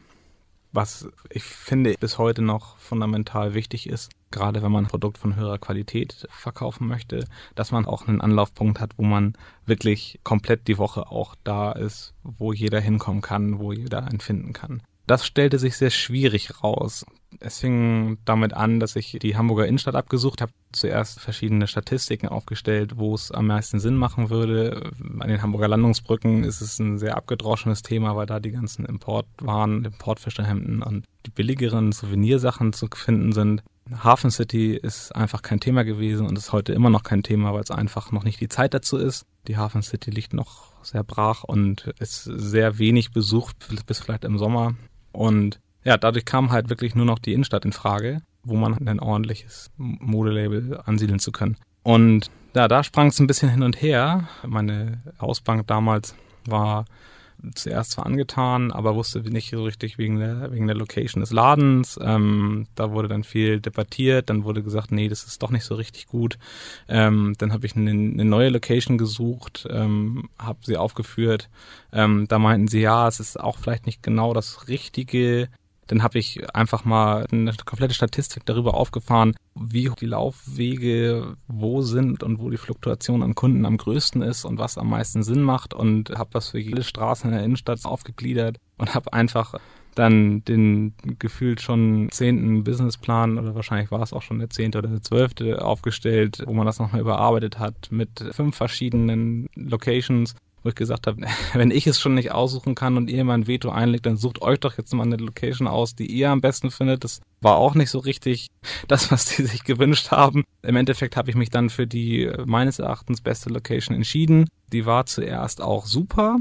was ich finde bis heute noch fundamental wichtig ist, gerade wenn man ein Produkt von höherer Qualität verkaufen möchte, dass man auch einen Anlaufpunkt hat, wo man wirklich komplett die Woche auch da ist, wo jeder hinkommen kann, wo jeder einen finden kann. Das stellte sich sehr schwierig raus. Es fing damit an, dass ich die Hamburger Innenstadt abgesucht habe, zuerst verschiedene Statistiken aufgestellt, wo es am meisten Sinn machen würde. An den Hamburger Landungsbrücken ist es ein sehr abgedroschenes Thema, weil da die ganzen Importwaren, Importfischerhemden und die billigeren Souvenirsachen zu finden sind. Hafen City ist einfach kein Thema gewesen und ist heute immer noch kein Thema, weil es einfach noch nicht die Zeit dazu ist. Die Hafen City liegt noch sehr brach und ist sehr wenig besucht, bis vielleicht im Sommer. Und ja, dadurch kam halt wirklich nur noch die Innenstadt in Frage, wo man ein ordentliches Modelabel ansiedeln zu können. Und ja, da sprang es ein bisschen hin und her. Meine Hausbank damals war zuerst zwar angetan, aber wusste nicht so richtig wegen der wegen der Location des Ladens. Ähm, da wurde dann viel debattiert, dann wurde gesagt, nee, das ist doch nicht so richtig gut. Ähm, dann habe ich eine, eine neue Location gesucht, ähm, habe sie aufgeführt. Ähm, da meinten sie, ja, es ist auch vielleicht nicht genau das Richtige. Dann habe ich einfach mal eine komplette Statistik darüber aufgefahren, wie die Laufwege wo sind und wo die Fluktuation an Kunden am größten ist und was am meisten Sinn macht und habe das für jede Straße in der Innenstadt aufgegliedert und habe einfach dann den gefühlt schon zehnten Businessplan oder wahrscheinlich war es auch schon der zehnte oder der zwölfte aufgestellt, wo man das nochmal überarbeitet hat mit fünf verschiedenen Locations, wo ich gesagt habe, wenn ich es schon nicht aussuchen kann und ihr mein Veto einlegt, dann sucht euch doch jetzt mal eine Location aus, die ihr am besten findet. Das war auch nicht so richtig das, was die sich gewünscht haben. Im Endeffekt habe ich mich dann für die meines Erachtens beste Location entschieden. Die war zuerst auch super.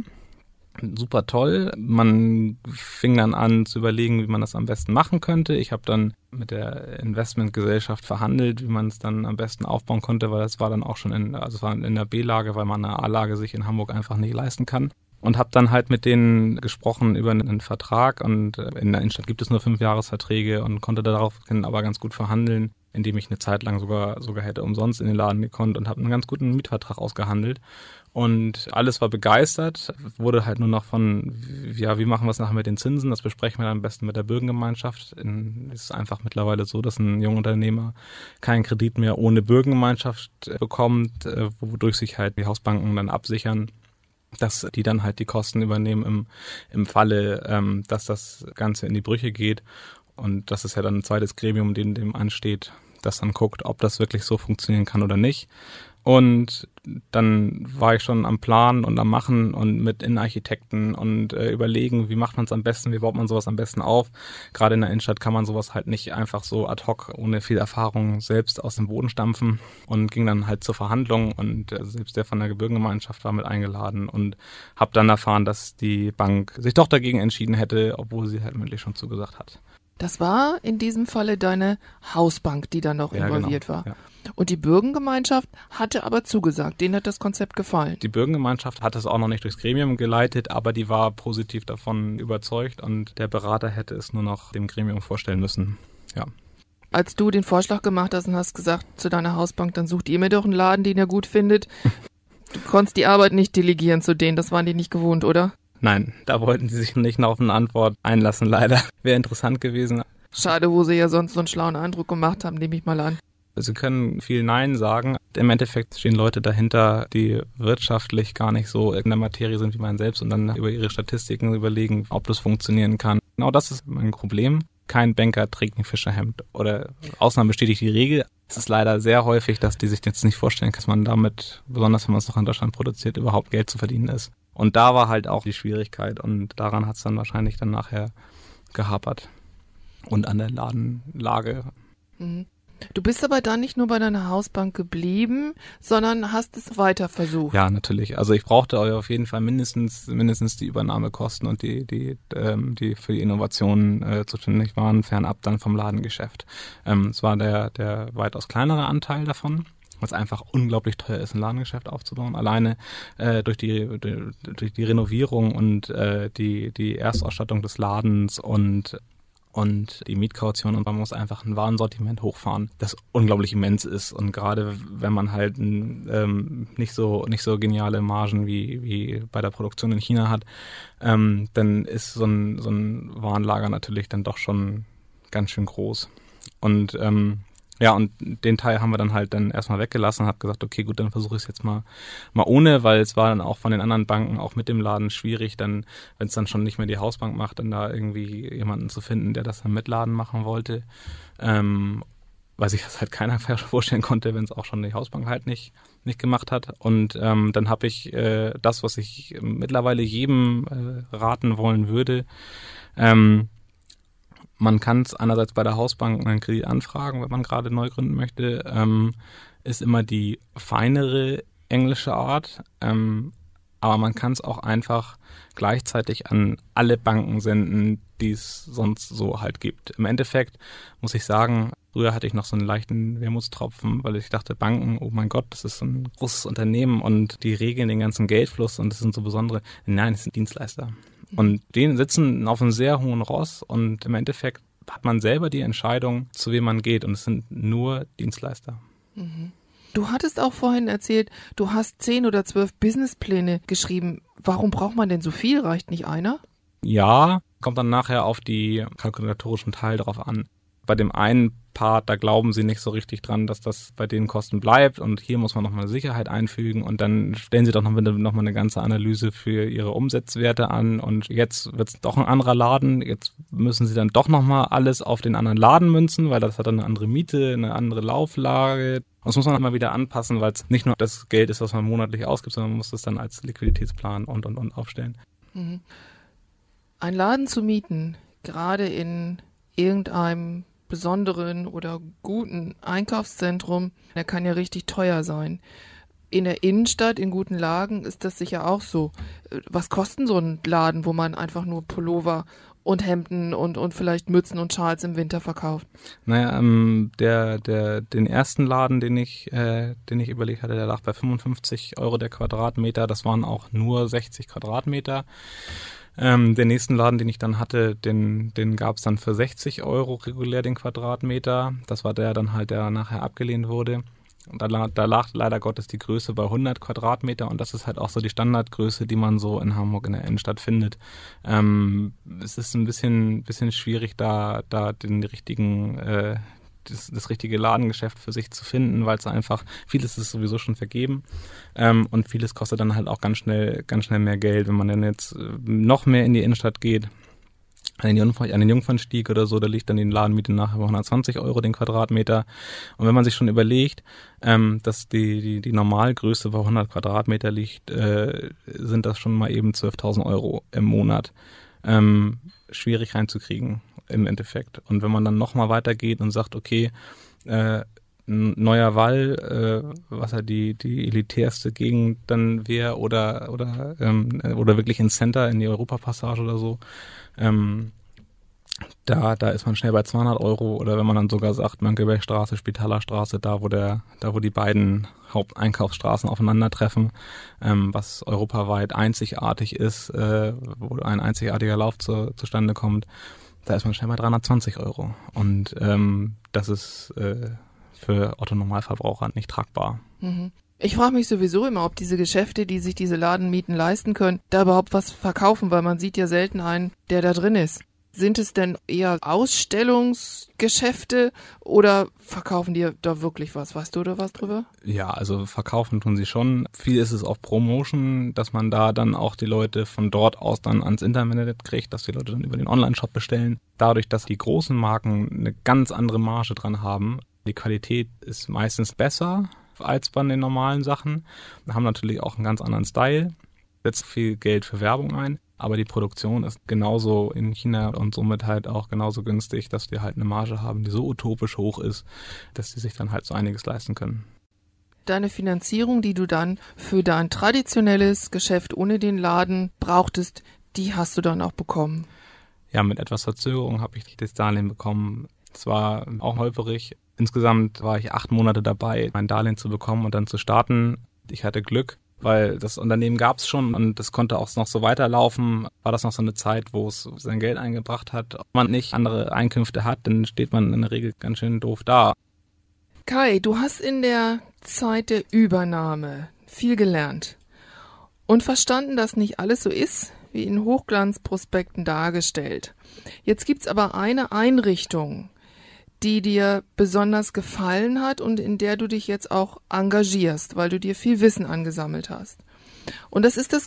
Super toll. Man fing dann an zu überlegen, wie man das am besten machen könnte. Ich habe dann mit der Investmentgesellschaft verhandelt, wie man es dann am besten aufbauen konnte, weil das war dann auch schon in, also es war in der B-Lage, weil man eine A-Lage sich in Hamburg einfach nicht leisten kann. Und habe dann halt mit denen gesprochen über einen Vertrag und in der Innenstadt gibt es nur fünf Jahresverträge und konnte darauf aber ganz gut verhandeln, indem ich eine Zeit lang sogar sogar hätte umsonst in den Laden gekonnt und habe einen ganz guten Mietvertrag ausgehandelt. Und alles war begeistert, wurde halt nur noch von, ja, wie machen wir es nachher mit den Zinsen? Das besprechen wir dann am besten mit der Bürgergemeinschaft. Es ist einfach mittlerweile so, dass ein Jungunternehmer keinen Kredit mehr ohne Bürgergemeinschaft bekommt, wodurch sich halt die Hausbanken dann absichern, dass die dann halt die Kosten übernehmen im, im Falle, ähm, dass das Ganze in die Brüche geht. Und das ist ja dann ein zweites Gremium, dem dem ansteht, das dann guckt, ob das wirklich so funktionieren kann oder nicht. Und dann war ich schon am Plan und am Machen und mit Innenarchitekten und äh, überlegen, wie macht man es am besten, wie baut man sowas am besten auf. Gerade in der Innenstadt kann man sowas halt nicht einfach so ad hoc, ohne viel Erfahrung selbst aus dem Boden stampfen und ging dann halt zur Verhandlung und äh, selbst der von der Gebirgengemeinschaft war mit eingeladen und habe dann erfahren, dass die Bank sich doch dagegen entschieden hätte, obwohl sie halt mündlich schon zugesagt hat. Das war in diesem Falle deine Hausbank, die da noch ja, involviert genau. war. Ja. Und die Bürgengemeinschaft hatte aber zugesagt, denen hat das Konzept gefallen. Die Bürgengemeinschaft hat es auch noch nicht durchs Gremium geleitet, aber die war positiv davon überzeugt und der Berater hätte es nur noch dem Gremium vorstellen müssen. Ja. Als du den Vorschlag gemacht hast und hast gesagt zu deiner Hausbank, dann sucht ihr mir doch einen Laden, den ihr gut findet. Du konntest die Arbeit nicht delegieren zu denen, das waren die nicht gewohnt, oder? Nein, da wollten sie sich nicht auf eine Antwort einlassen, leider. Wäre interessant gewesen. Schade, wo sie ja sonst so einen schlauen Eindruck gemacht haben, nehme ich mal an. Sie können viel Nein sagen. Im Endeffekt stehen Leute dahinter, die wirtschaftlich gar nicht so in der Materie sind wie man selbst und dann über ihre Statistiken überlegen, ob das funktionieren kann. Genau das ist mein Problem. Kein Banker trägt ein Fischerhemd oder Ausnahme bestätigt die Regel. Es ist leider sehr häufig, dass die sich jetzt nicht vorstellen, dass man damit, besonders wenn man es noch in Deutschland produziert, überhaupt Geld zu verdienen ist. Und da war halt auch die Schwierigkeit und daran hat es dann wahrscheinlich dann nachher gehapert. Und an der Ladenlage. Mhm. Du bist aber dann nicht nur bei deiner Hausbank geblieben, sondern hast es weiter versucht. Ja, natürlich. Also ich brauchte auf jeden Fall mindestens mindestens die Übernahmekosten und die die ähm, die für die Innovationen äh, zuständig waren, fernab dann vom Ladengeschäft. Ähm, es war der der weitaus kleinere Anteil davon, weil es einfach unglaublich teuer ist, ein Ladengeschäft aufzubauen. Alleine äh, durch die durch die Renovierung und äh, die die Erstausstattung des Ladens und und die Mietkaution, und man muss einfach ein Warensortiment hochfahren, das unglaublich immens ist. Und gerade wenn man halt ähm, nicht so nicht so geniale Margen wie wie bei der Produktion in China hat, ähm, dann ist so ein so ein Warenlager natürlich dann doch schon ganz schön groß. Und ähm, ja, und den Teil haben wir dann halt dann erstmal weggelassen und habe gesagt, okay, gut, dann versuche ich es jetzt mal mal ohne, weil es war dann auch von den anderen Banken, auch mit dem Laden schwierig, dann, wenn es dann schon nicht mehr die Hausbank macht, dann da irgendwie jemanden zu finden, der das dann mit Laden machen wollte, ähm, weil sich das halt keiner vorstellen konnte, wenn es auch schon die Hausbank halt nicht nicht gemacht hat. Und ähm, dann habe ich äh, das, was ich mittlerweile jedem äh, raten wollen würde, ähm, man kann es einerseits bei der Hausbank einen Kredit anfragen, wenn man gerade neu gründen möchte, ähm, ist immer die feinere englische Art, ähm, aber man kann es auch einfach gleichzeitig an alle Banken senden, die es sonst so halt gibt. Im Endeffekt muss ich sagen, früher hatte ich noch so einen leichten Wermutstropfen, weil ich dachte, Banken, oh mein Gott, das ist so ein großes Unternehmen und die regeln den ganzen Geldfluss und das sind so besondere. Nein, es sind Dienstleister. Und die sitzen auf einem sehr hohen Ross und im Endeffekt hat man selber die Entscheidung, zu wem man geht, und es sind nur Dienstleister. Mhm. Du hattest auch vorhin erzählt, du hast zehn oder zwölf Businesspläne geschrieben. Warum braucht man denn so viel? Reicht nicht einer? Ja, kommt dann nachher auf die kalkulatorischen Teil drauf an. Bei dem einen Part, da glauben sie nicht so richtig dran, dass das bei den Kosten bleibt, und hier muss man nochmal Sicherheit einfügen, und dann stellen sie doch noch, noch mal eine ganze Analyse für ihre Umsatzwerte an, und jetzt wird es doch ein anderer Laden, jetzt müssen sie dann doch nochmal alles auf den anderen Laden münzen, weil das hat dann eine andere Miete, eine andere Lauflage. Das muss man immer wieder anpassen, weil es nicht nur das Geld ist, was man monatlich ausgibt, sondern man muss das dann als Liquiditätsplan und und und aufstellen. Mhm. Ein Laden zu mieten, gerade in irgendeinem besonderen oder guten Einkaufszentrum, der kann ja richtig teuer sein. In der Innenstadt, in guten Lagen ist das sicher auch so. Was kostet so ein Laden, wo man einfach nur Pullover und Hemden und, und vielleicht Mützen und Schals im Winter verkauft? Naja, ähm, der, der, den ersten Laden, den ich, äh, den ich überlegt hatte, der lag bei fünfundfünfzig Euro der Quadratmeter. Das waren auch nur sechzig Quadratmeter. Ähm, den nächsten Laden, den ich dann hatte, den, den gab es dann für sechzig Euro regulär den Quadratmeter. Das war der dann halt, der nachher abgelehnt wurde. Und da, da lag leider Gottes die Größe bei hundert Quadratmeter, und das ist halt auch so die Standardgröße, die man so in Hamburg in der Innenstadt findet. Ähm, es ist ein bisschen, bisschen schwierig, da, da den richtigen, äh, Das, das richtige Ladengeschäft für sich zu finden, weil es einfach, vieles ist sowieso schon vergeben, ähm, und vieles kostet dann halt auch ganz schnell, ganz schnell mehr Geld, wenn man dann jetzt noch mehr in die Innenstadt geht, an den, Jungfern, an den Jungfernstieg oder so, da liegt dann die Ladenmiete nachher bei hundertzwanzig Euro den Quadratmeter. Und wenn man sich schon überlegt, ähm, dass die, die, die Normalgröße bei hundert Quadratmeter liegt, äh, sind das schon mal eben zwölftausend Euro im Monat. Ähm, schwierig reinzukriegen im Endeffekt. Und wenn man dann nochmal weitergeht und sagt, okay, äh, Neuer Wall, äh, was ja die die elitärste Gegend dann wäre, oder oder ähm, oder wirklich ins Center, in die Europapassage oder so, ähm, da da ist man schnell bei zweihundert Euro. Oder wenn man dann sogar sagt, Mönckebergstraße, Spitalerstraße, da wo der da wo die beiden Haupteinkaufsstraßen aufeinandertreffen, ähm, was europaweit einzigartig ist, äh, wo ein einzigartiger Lauf zu, zustande kommt, da ist man schnell bei dreihundertzwanzig Euro. Und ähm, das ist äh, für Otto-Normalverbraucher nicht tragbar. Mhm. Ich frage mich sowieso immer, ob diese Geschäfte, die sich diese Ladenmieten leisten können, da überhaupt was verkaufen, weil man sieht ja selten einen, der da drin ist. Sind es denn eher Ausstellungsgeschäfte oder verkaufen die da wirklich was? Weißt du da was drüber? Ja, also verkaufen tun sie schon. Viel ist es auch Promotion, dass man da dann auch die Leute von dort aus dann ans Internet kriegt, dass die Leute dann über den Online-Shop bestellen. Dadurch, dass die großen Marken eine ganz andere Marge dran haben, die Qualität ist meistens besser als bei den normalen Sachen. Wir haben natürlich auch einen ganz anderen Style, setzt viel Geld für Werbung ein. Aber die Produktion ist genauso in China und somit halt auch genauso günstig, dass die halt eine Marge haben, die so utopisch hoch ist, dass die sich dann halt so einiges leisten können. Deine Finanzierung, die du dann für dein traditionelles Geschäft ohne den Laden brauchtest, die hast du dann auch bekommen? Ja, mit etwas Verzögerung habe ich das Darlehen bekommen. Es war auch holperig. Insgesamt war ich acht Monate dabei, mein Darlehen zu bekommen und dann zu starten. Ich hatte Glück, weil das Unternehmen gab es schon und es konnte auch noch so weiterlaufen. War das noch so eine Zeit, wo es sein Geld eingebracht hat. Wenn man nicht andere Einkünfte hat, dann steht man in der Regel ganz schön doof da. Kai, du hast in der Zeit der Übernahme viel gelernt und verstanden, dass nicht alles so ist, wie in Hochglanzprospekten dargestellt. Jetzt gibt's aber eine Einrichtung, die dir besonders gefallen hat und in der du dich jetzt auch engagierst, weil du dir viel Wissen angesammelt hast. Und das ist das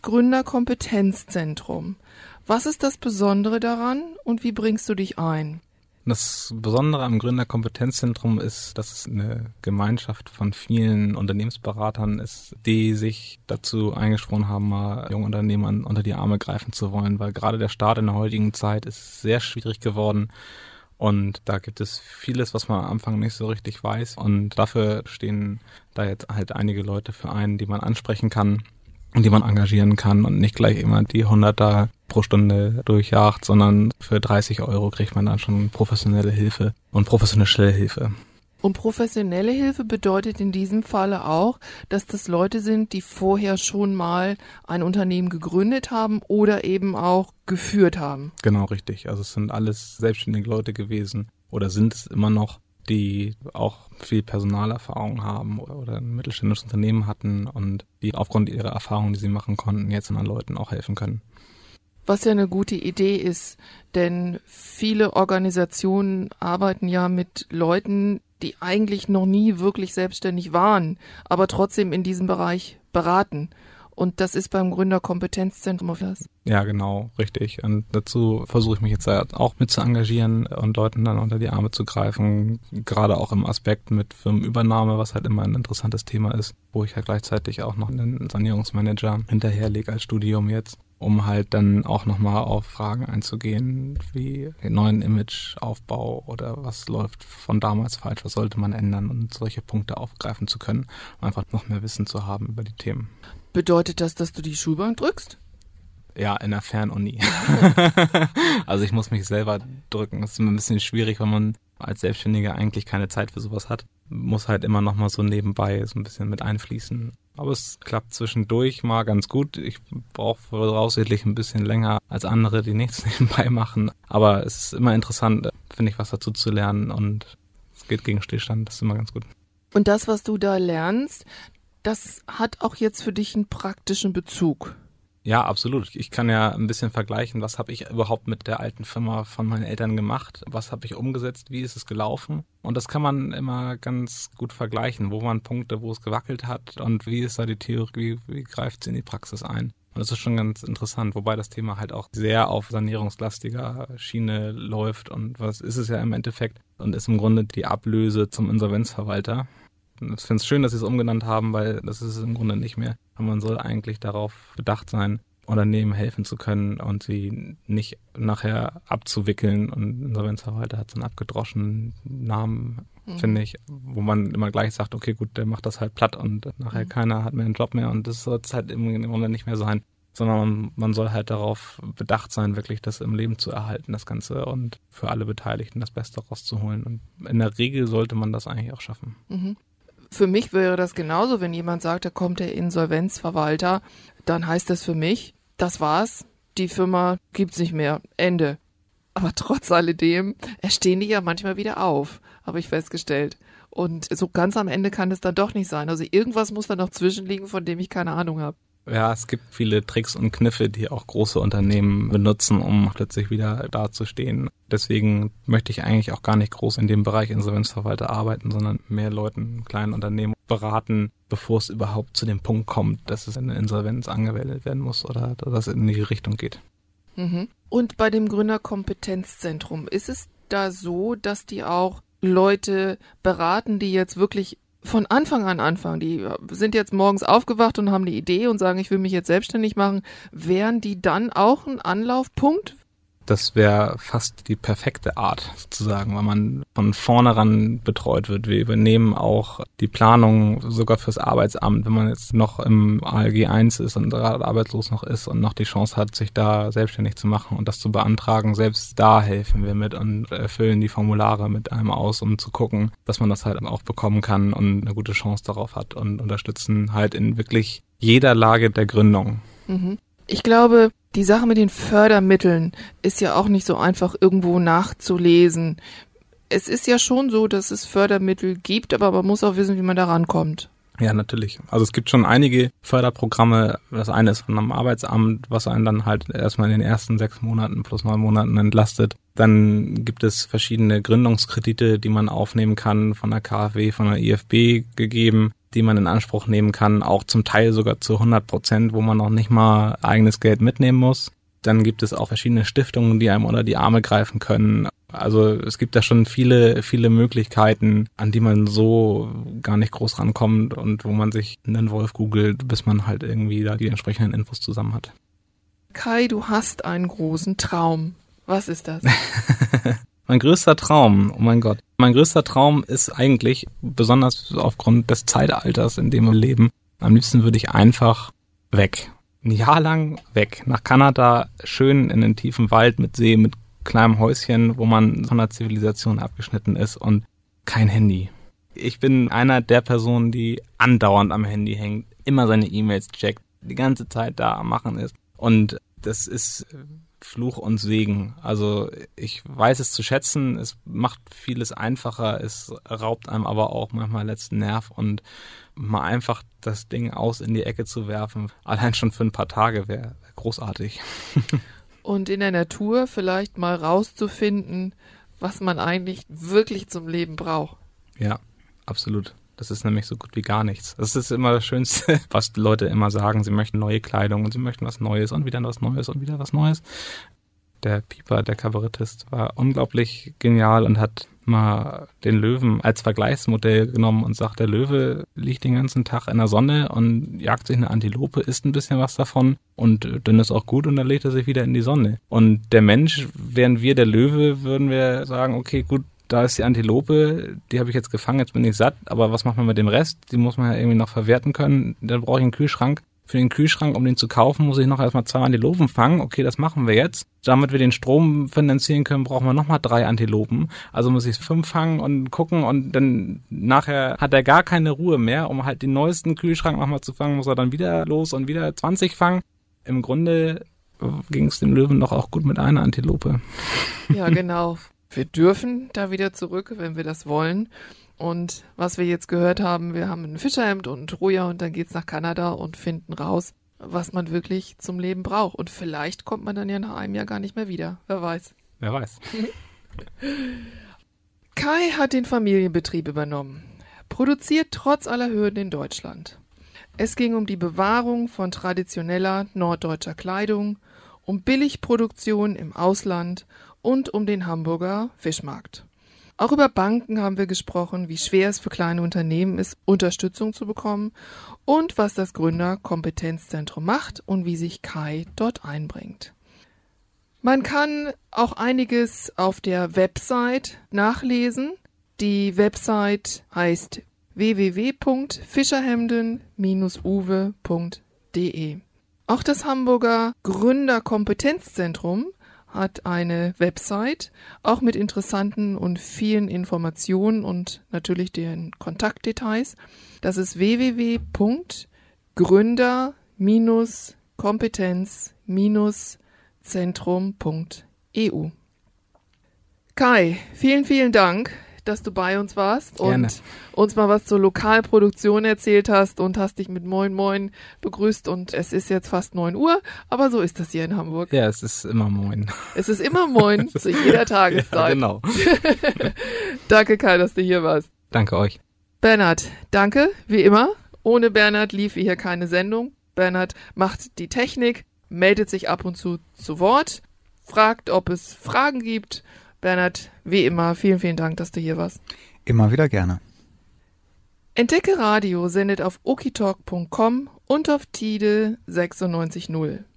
Gründerkompetenzzentrum. Was ist das Besondere daran und wie bringst du dich ein? Das Besondere am Gründerkompetenzzentrum ist, dass es eine Gemeinschaft von vielen Unternehmensberatern ist, die sich dazu eingesprochen haben, mal jungen Unternehmern unter die Arme greifen zu wollen, weil gerade der Start in der heutigen Zeit ist sehr schwierig geworden. Und da gibt es vieles, was man am Anfang nicht so richtig weiß. Und dafür stehen da jetzt halt einige Leute für ein, die man ansprechen kann und die man engagieren kann und nicht gleich immer die Hunderter pro Stunde durchjagt, sondern für dreißig Euro kriegt man dann schon professionelle Hilfe und professionelle Hilfe. Und professionelle Hilfe bedeutet in diesem Falle auch, dass das Leute sind, die vorher schon mal ein Unternehmen gegründet haben oder eben auch geführt haben. Genau, richtig. Also es sind alles selbstständige Leute gewesen oder sind es immer noch, die auch viel Personalerfahrung haben oder ein mittelständisches Unternehmen hatten und die aufgrund ihrer Erfahrungen, die sie machen konnten, jetzt anderen Leuten auch helfen können. Was ja eine gute Idee ist, denn viele Organisationen arbeiten ja mit Leuten, die eigentlich noch nie wirklich selbstständig waren, aber trotzdem in diesem Bereich beraten. Und das ist beim Gründerkompetenzzentrum auf das. Ja, genau, richtig. Und dazu versuche ich mich jetzt auch mit zu engagieren und Leuten dann unter die Arme zu greifen, gerade auch im Aspekt mit Firmenübernahme, was halt immer ein interessantes Thema ist, wo ich halt gleichzeitig auch noch einen Sanierungsmanager hinterherlege als Studium jetzt, um halt dann auch nochmal auf Fragen einzugehen, wie den neuen Imageaufbau oder was läuft von damals falsch, was sollte man ändern und solche Punkte aufgreifen zu können, um einfach noch mehr Wissen zu haben über die Themen. Bedeutet das, dass du die Schulbank drückst? Ja, in der Fernuni. Also ich muss mich selber drücken. Das ist immer ein bisschen schwierig, wenn man als Selbstständiger eigentlich keine Zeit für sowas hat. Muss halt immer noch mal so nebenbei so ein bisschen mit einfließen. Aber es klappt zwischendurch mal ganz gut. Ich brauche voraussichtlich ein bisschen länger als andere, die nichts nebenbei machen. Aber es ist immer interessant, finde ich, was dazu zu lernen. Und es geht gegen Stillstand. Das ist immer ganz gut. Und das, was du da lernst, das hat auch jetzt für dich einen praktischen Bezug. Ja, absolut. Ich kann ja ein bisschen vergleichen, was habe ich überhaupt mit der alten Firma von meinen Eltern gemacht, was habe ich umgesetzt, wie ist es gelaufen. Und das kann man immer ganz gut vergleichen, wo waren Punkte, wo es gewackelt hat und wie ist da die Theorie, wie, wie greift sie in die Praxis ein. Und das ist schon ganz interessant, wobei das Thema halt auch sehr auf sanierungslastiger Schiene läuft. Und was ist es ja im Endeffekt? Und ist im Grunde die Ablöse zum Insolvenzverwalter. Ich finde es schön, dass sie es umgenannt haben, weil das ist es im Grunde nicht mehr. Und man soll eigentlich darauf bedacht sein, Unternehmen helfen zu können und sie nicht nachher abzuwickeln. Und Insolvenzverwalter hat so einen abgedroschenen Namen, mhm. finde ich, wo man immer gleich sagt, okay, gut, der macht das halt platt und nachher mhm. keiner hat mehr einen Job mehr. Und das soll es halt im Grunde nicht mehr sein, sondern man, man soll halt darauf bedacht sein, wirklich das im Leben zu erhalten, das Ganze, und für alle Beteiligten das Beste rauszuholen. Und in der Regel sollte man das eigentlich auch schaffen. Mhm. Für mich wäre das genauso, wenn jemand sagt, da kommt der Insolvenzverwalter, dann heißt das für mich, das war's, die Firma gibt's nicht mehr, Ende. Aber trotz alledem erstehen die ja manchmal wieder auf, habe ich festgestellt. Und so ganz am Ende kann es dann doch nicht sein. Also irgendwas muss da noch zwischenliegen, von dem ich keine Ahnung habe. Ja, es gibt viele Tricks und Kniffe, die auch große Unternehmen benutzen, um plötzlich wieder dazustehen. Deswegen möchte ich eigentlich auch gar nicht groß in dem Bereich Insolvenzverwalter arbeiten, sondern mehr Leuten, kleinen Unternehmen beraten, bevor es überhaupt zu dem Punkt kommt, dass es in eine Insolvenz angemeldet werden muss oder dass es in die Richtung geht. Mhm. Und bei dem Gründerkompetenzzentrum, ist es da so, dass die auch Leute beraten, die jetzt wirklich von Anfang an anfangen, die sind jetzt morgens aufgewacht und haben eine Idee und sagen, ich will mich jetzt selbstständig machen, wären die dann auch ein Anlaufpunkt? Das wäre fast die perfekte Art sozusagen, weil man von vornherein betreut wird. Wir übernehmen auch die Planung sogar fürs Arbeitsamt, wenn man jetzt noch im A L G eins ist und gerade arbeitslos noch ist und noch die Chance hat, sich da selbstständig zu machen und das zu beantragen. Selbst da helfen wir mit und erfüllen die Formulare mit einem aus, um zu gucken, dass man das halt auch bekommen kann und eine gute Chance darauf hat und unterstützen halt in wirklich jeder Lage der Gründung. Mhm. Ich glaube, die Sache mit den Fördermitteln ist ja auch nicht so einfach irgendwo nachzulesen. Es ist ja schon so, dass es Fördermittel gibt, aber man muss auch wissen, wie man da rankommt. Ja, natürlich. Also es gibt schon einige Förderprogramme. Das eine ist von einem Arbeitsamt, was einen dann halt erstmal in den ersten sechs Monaten plus neun Monaten entlastet. Dann gibt es verschiedene Gründungskredite, die man aufnehmen kann, von der K f W, von der I F B gegeben, die man in Anspruch nehmen kann, auch zum Teil sogar zu hundert Prozent, wo man noch nicht mal eigenes Geld mitnehmen muss. Dann gibt es auch verschiedene Stiftungen, die einem unter die Arme greifen können. Also es gibt da schon viele, viele Möglichkeiten, an die man so gar nicht groß rankommt und wo man sich einen Wolf googelt, bis man halt irgendwie da die entsprechenden Infos zusammen hat. Kai, du hast einen großen Traum. Was ist das? Mein größter Traum, oh mein Gott. Mein größter Traum ist eigentlich, besonders aufgrund des Zeitalters, in dem wir leben, am liebsten würde ich einfach weg. Ein Jahr lang weg. Nach Kanada, schön in den tiefen Wald mit See, mit kleinem Häuschen, wo man von der Zivilisation abgeschnitten ist und kein Handy. Ich bin einer der Personen, die andauernd am Handy hängt, immer seine E-Mails checkt, die ganze Zeit da am Machen ist. Und das ist Fluch und Segen. Also ich weiß es zu schätzen, es macht vieles einfacher, es raubt einem aber auch manchmal letzten Nerv und mal einfach das Ding aus in die Ecke zu werfen, allein schon für ein paar Tage wäre großartig. Und in der Natur vielleicht mal rauszufinden, was man eigentlich wirklich zum Leben braucht. Ja, absolut. Das ist nämlich so gut wie gar nichts. Das ist immer das Schönste, was die Leute immer sagen. Sie möchten neue Kleidung und sie möchten was Neues und wieder was Neues und wieder was Neues. Der Pieper, der Kabarettist, war unglaublich genial und hat mal den Löwen als Vergleichsmodell genommen und sagt, der Löwe liegt den ganzen Tag in der Sonne und jagt sich eine Antilope, isst ein bisschen was davon und dann ist auch gut und dann legt er sich wieder in die Sonne. Und der Mensch, wären wir der Löwe, würden wir sagen, okay, gut, da ist die Antilope, die habe ich jetzt gefangen, jetzt bin ich satt, aber was macht man mit dem Rest? Die muss man ja irgendwie noch verwerten können. Dann brauche ich einen Kühlschrank. Für den Kühlschrank, um den zu kaufen, muss ich noch erstmal zwei Antilopen fangen. Okay, das machen wir jetzt. Damit wir den Strom finanzieren können, brauchen wir nochmal drei Antilopen. Also muss ich fünf fangen und gucken und dann nachher hat er gar keine Ruhe mehr. Um halt den neuesten Kühlschrank nochmal zu fangen, muss er dann wieder los und wieder zwanzig fangen. Im Grunde ging es dem Löwen doch auch gut mit einer Antilope. Ja, genau. Wir dürfen da wieder zurück, wenn wir das wollen. Und was wir jetzt gehört haben, wir haben ein Fischerhemd und ein Troja und dann geht's nach Kanada und finden raus, was man wirklich zum Leben braucht. Und vielleicht kommt man dann ja nach einem Jahr gar nicht mehr wieder. Wer weiß. Wer weiß. Kai hat den Familienbetrieb übernommen, produziert trotz aller Hürden in Deutschland. Es ging um die Bewahrung von traditioneller norddeutscher Kleidung, um Billigproduktion im Ausland und um den Hamburger Fischmarkt. Auch über Banken haben wir gesprochen, wie schwer es für kleine Unternehmen ist, Unterstützung zu bekommen und was das Gründerkompetenzzentrum macht und wie sich Kai dort einbringt. Man kann auch einiges auf der Website nachlesen. Die Website heißt w w w punkt fischerhemden Bindestrich uwe punkt d e. Auch das Hamburger Gründerkompetenzzentrum hat eine Website, auch mit interessanten und vielen Informationen und natürlich den Kontaktdetails. Das ist w w w punkt gründer kompetenz zentrum punkt e u. Kai, vielen, vielen Dank, dass du bei uns warst Gerne. Und uns mal was zur Lokalproduktion erzählt hast und hast dich mit Moin Moin begrüßt und es ist jetzt fast neun Uhr, aber so ist das hier in Hamburg. Ja, es ist immer Moin. Es ist immer Moin zu jeder Tageszeit. Ja, genau. Danke Kai, dass du hier warst. Danke euch. Bernhard, danke, wie immer. Ohne Bernhard lief hier keine Sendung. Bernhard macht die Technik, meldet sich ab und zu zu Wort, fragt, ob es Fragen gibt. Bernhard, wie immer, vielen, vielen Dank, dass du hier warst. Immer wieder gerne. Entdecke Radio sendet auf okitalk punkt com und auf Tide sechsundneunzig Komma null.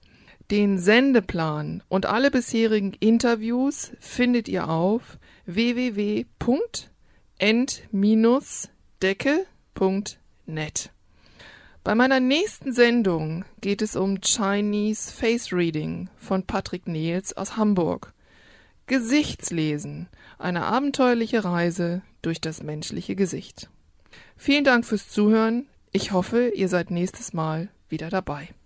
Den Sendeplan und alle bisherigen Interviews findet ihr auf w w w punkt end decke punkt net. Bei meiner nächsten Sendung geht es um Chinese Face Reading von Patrick Nehls aus Hamburg. Gesichtslesen, eine abenteuerliche Reise durch das menschliche Gesicht. Vielen Dank fürs Zuhören. Ich hoffe, ihr seid nächstes Mal wieder dabei.